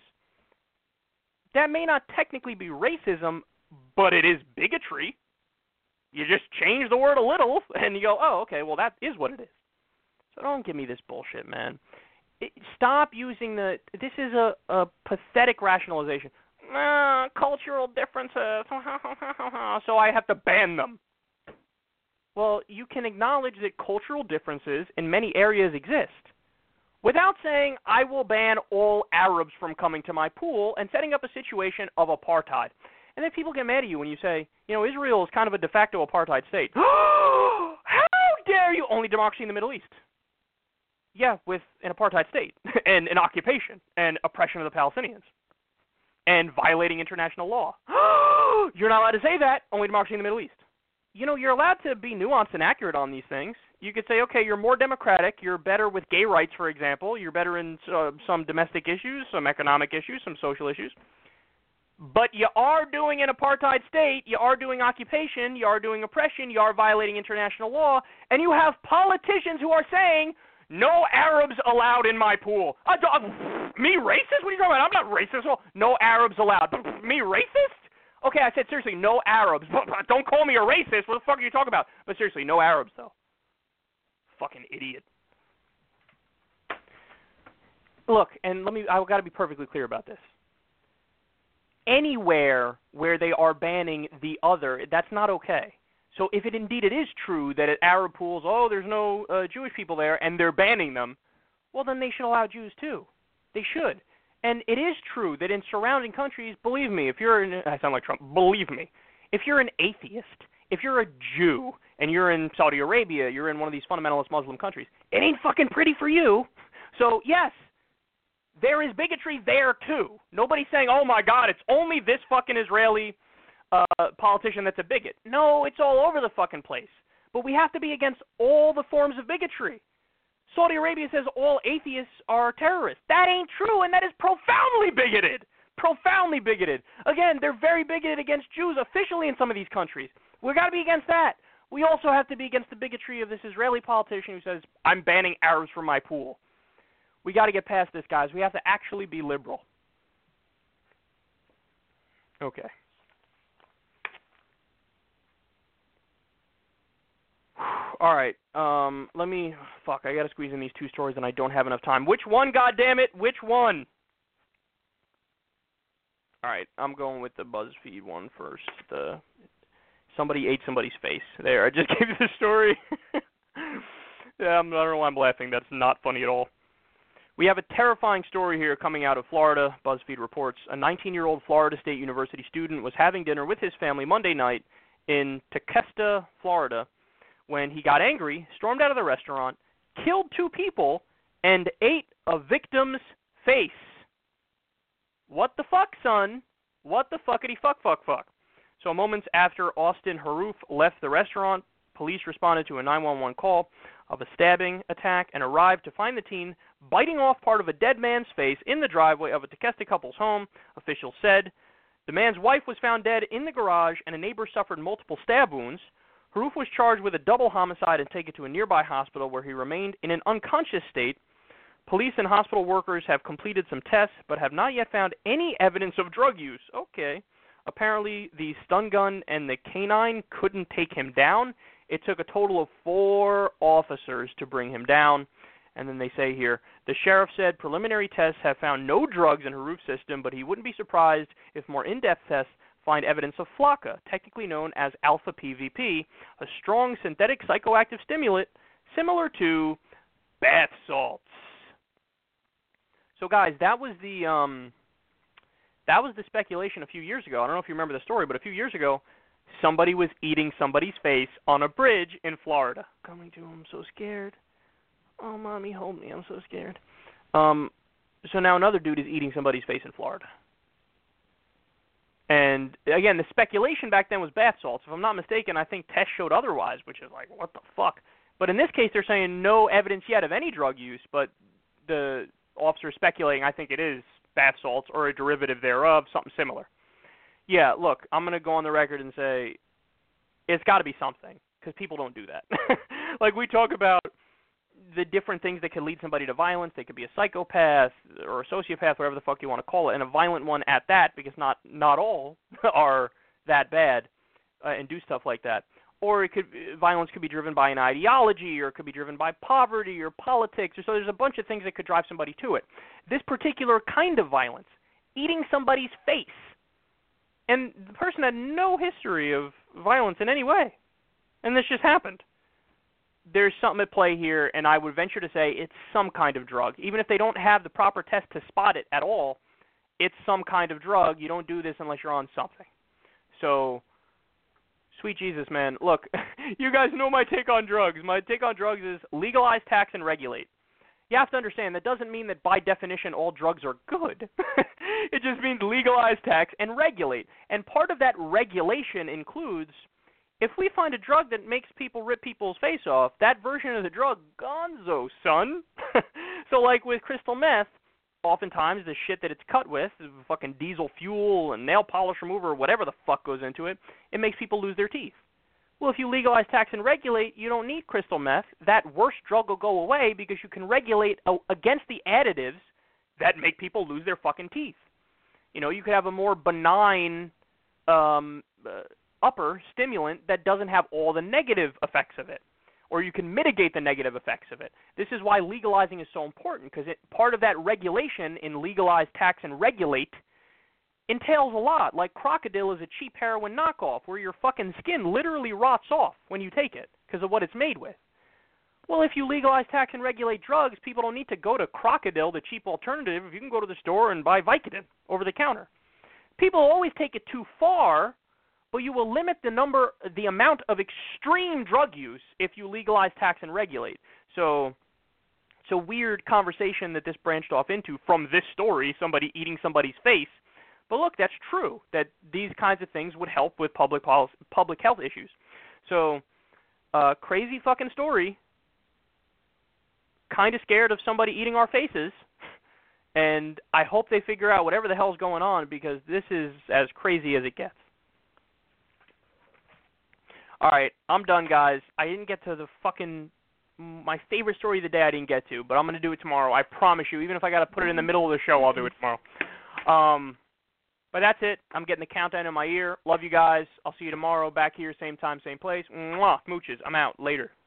that may not technically be racism, but it is bigotry. You just change the word a little, and you go, oh, okay, well, that is what it is. So don't give me this bullshit, man. Stop using this is a pathetic rationalization. Cultural differences, so I have to ban them. Well, you can acknowledge that cultural differences in many areas exist without saying, I will ban all Arabs from coming to my pool and setting up a situation of apartheid. And then people get mad at you when you say, Israel is kind of a de facto apartheid state. How dare you? Only democracy in the Middle East. Yeah, with an apartheid state and an occupation and oppression of the Palestinians and violating international law. You're not allowed to say that. Only democracy in the Middle East. You're allowed to be nuanced and accurate on these things. You could say, okay, you're more democratic. You're better with gay rights, for example. You're better in some domestic issues, some economic issues, some social issues. But you are doing an apartheid state. You are doing occupation. You are doing oppression. You are violating international law. And you have politicians who are saying, no Arabs allowed in my pool. Me racist? What are you talking about? I'm not racist. Well, no Arabs allowed. Me racist? Okay, I said seriously, no Arabs. Don't call me a racist. What the fuck are you talking about? But seriously, no Arabs, though. Fucking idiot. Look, and I've got to be perfectly clear about this. Anywhere where they are banning the other, that's not okay. So if it is true that at Arab pools, there's no Jewish people there, and they're banning them, well, then they should allow Jews too. They should. And it is true that in surrounding countries, believe me, I sound like Trump, believe me, if you're an atheist, if you're a Jew, and you're in Saudi Arabia, you're in one of these fundamentalist Muslim countries, it ain't fucking pretty for you. So, yes, there is bigotry there, too. Nobody's saying, oh, my God, it's only this fucking Israeli politician that's a bigot. No, it's all over the fucking place. But we have to be against all the forms of bigotry. Saudi Arabia says all atheists are terrorists. That ain't true, and that is profoundly bigoted. Profoundly bigoted. Again, they're very bigoted against Jews officially in some of these countries. We've got to be against that. We also have to be against the bigotry of this Israeli politician who says, I'm banning Arabs from my pool. We got to get past this, guys. We have to actually be liberal. Okay. All right. I got to squeeze in these two stories, and I don't have enough time. Which one, goddammit? Which one? All right. I'm going with the BuzzFeed one first. Somebody ate somebody's face. There. I just gave you the story. Yeah, I don't know why I'm laughing. That's not funny at all. We have a terrifying story here coming out of Florida. BuzzFeed reports a 19-year-old Florida State University student was having dinner with his family Monday night in Tequesta, Florida, when he got angry, stormed out of the restaurant, killed 2 people, and ate a victim's face. What the fuck, son? What the fuckity fuck? So moments after Austin Haroof left the restaurant, police responded to a 911 call of a stabbing attack and arrived to find the teen biting off part of a dead man's face in the driveway of a Tequesta couple's home, officials said. The man's wife was found dead in the garage, and a neighbor suffered multiple stab wounds. Haroof was charged with a double homicide and taken to a nearby hospital where he remained in an unconscious state. Police and hospital workers have completed some tests but have not yet found any evidence of drug use. Okay. Apparently, the stun gun and the canine couldn't take him down. It took a total of 4 officers to bring him down. And then they say here, the sheriff said preliminary tests have found no drugs in Haroof's system, but he wouldn't be surprised if more in-depth tests find evidence of flakka, technically known as alpha PVP, a strong synthetic psychoactive stimulant similar to bath salts. So guys, that was the speculation a few years ago. I don't know if you remember the story, but a few years ago, somebody was eating somebody's face on a bridge in Florida. Coming to him, I'm so scared. Oh, mommy, hold me, I'm so scared. So now another dude is eating somebody's face in Florida. And, again, the speculation back then was bath salts. If I'm not mistaken, I think tests showed otherwise, which is like, what the fuck? But in this case, they're saying no evidence yet of any drug use, but the officer is speculating, I think it is bath salts or a derivative thereof, something similar. Yeah, look, I'm going to go on the record and say it's got to be something, because people don't do that. Like, we talk about the different things that could lead somebody to violence. They could be a psychopath or a sociopath, whatever the fuck you want to call it, and a violent one at that, because not all are that bad and do stuff like that. Or violence could be driven by an ideology, or it could be driven by poverty or politics, or so there's a bunch of things that could drive somebody to it. This particular kind of violence, eating somebody's face, and the person had no history of violence in any way, and this just happened. There's something at play here, and I would venture to say it's some kind of drug. Even if they don't have the proper test to spot it at all, it's some kind of drug. You don't do this unless you're on something. So, sweet Jesus, man. Look, you guys know my take on drugs. My take on drugs is legalize, tax, and regulate. You have to understand, that doesn't mean that by definition all drugs are good. It just means legalize, tax, and regulate. And part of that regulation includes, if we find a drug that makes people rip people's face off, that version of the drug, gonzo, son. So like with crystal meth, oftentimes the shit that it's cut with, fucking diesel fuel and nail polish remover, whatever the fuck goes into it, it makes people lose their teeth. Well, if you legalize, tax, and regulate, you don't need crystal meth. That worst drug will go away because you can regulate against the additives that make people lose their fucking teeth. You know, you could have a more benign upper stimulant that doesn't have all the negative effects of it, or you can mitigate the negative effects of it. This is why legalizing is so important, because part of that regulation in legalize, tax, and regulate entails a lot. Like Crocodile is a cheap heroin knockoff where your fucking skin literally rots off when you take it because of what it's made with. Well, if you legalize, tax, and regulate drugs, people don't need to go to Crocodile, the cheap alternative, if you can go to the store and buy Vicodin over the counter. People always take it too far, but you will limit the amount of extreme drug use if you legalize, tax, and regulate. So it's a weird conversation that this branched off into from this story, somebody eating somebody's face. But look, that's true, that these kinds of things would help with public health issues. So, crazy fucking story. Kind of scared of somebody eating our faces, and I hope they figure out whatever the hell's going on, because this is as crazy as it gets. All right, I'm done, guys. I didn't get to my favorite story of the day I didn't get to, but I'm going to do it tomorrow. I promise you. Even if I got to put it in the middle of the show, I'll do it tomorrow. But that's it. I'm getting the countdown in my ear. Love you guys. I'll see you tomorrow back here, same time, same place. Mwah, mooches. I'm out. Later.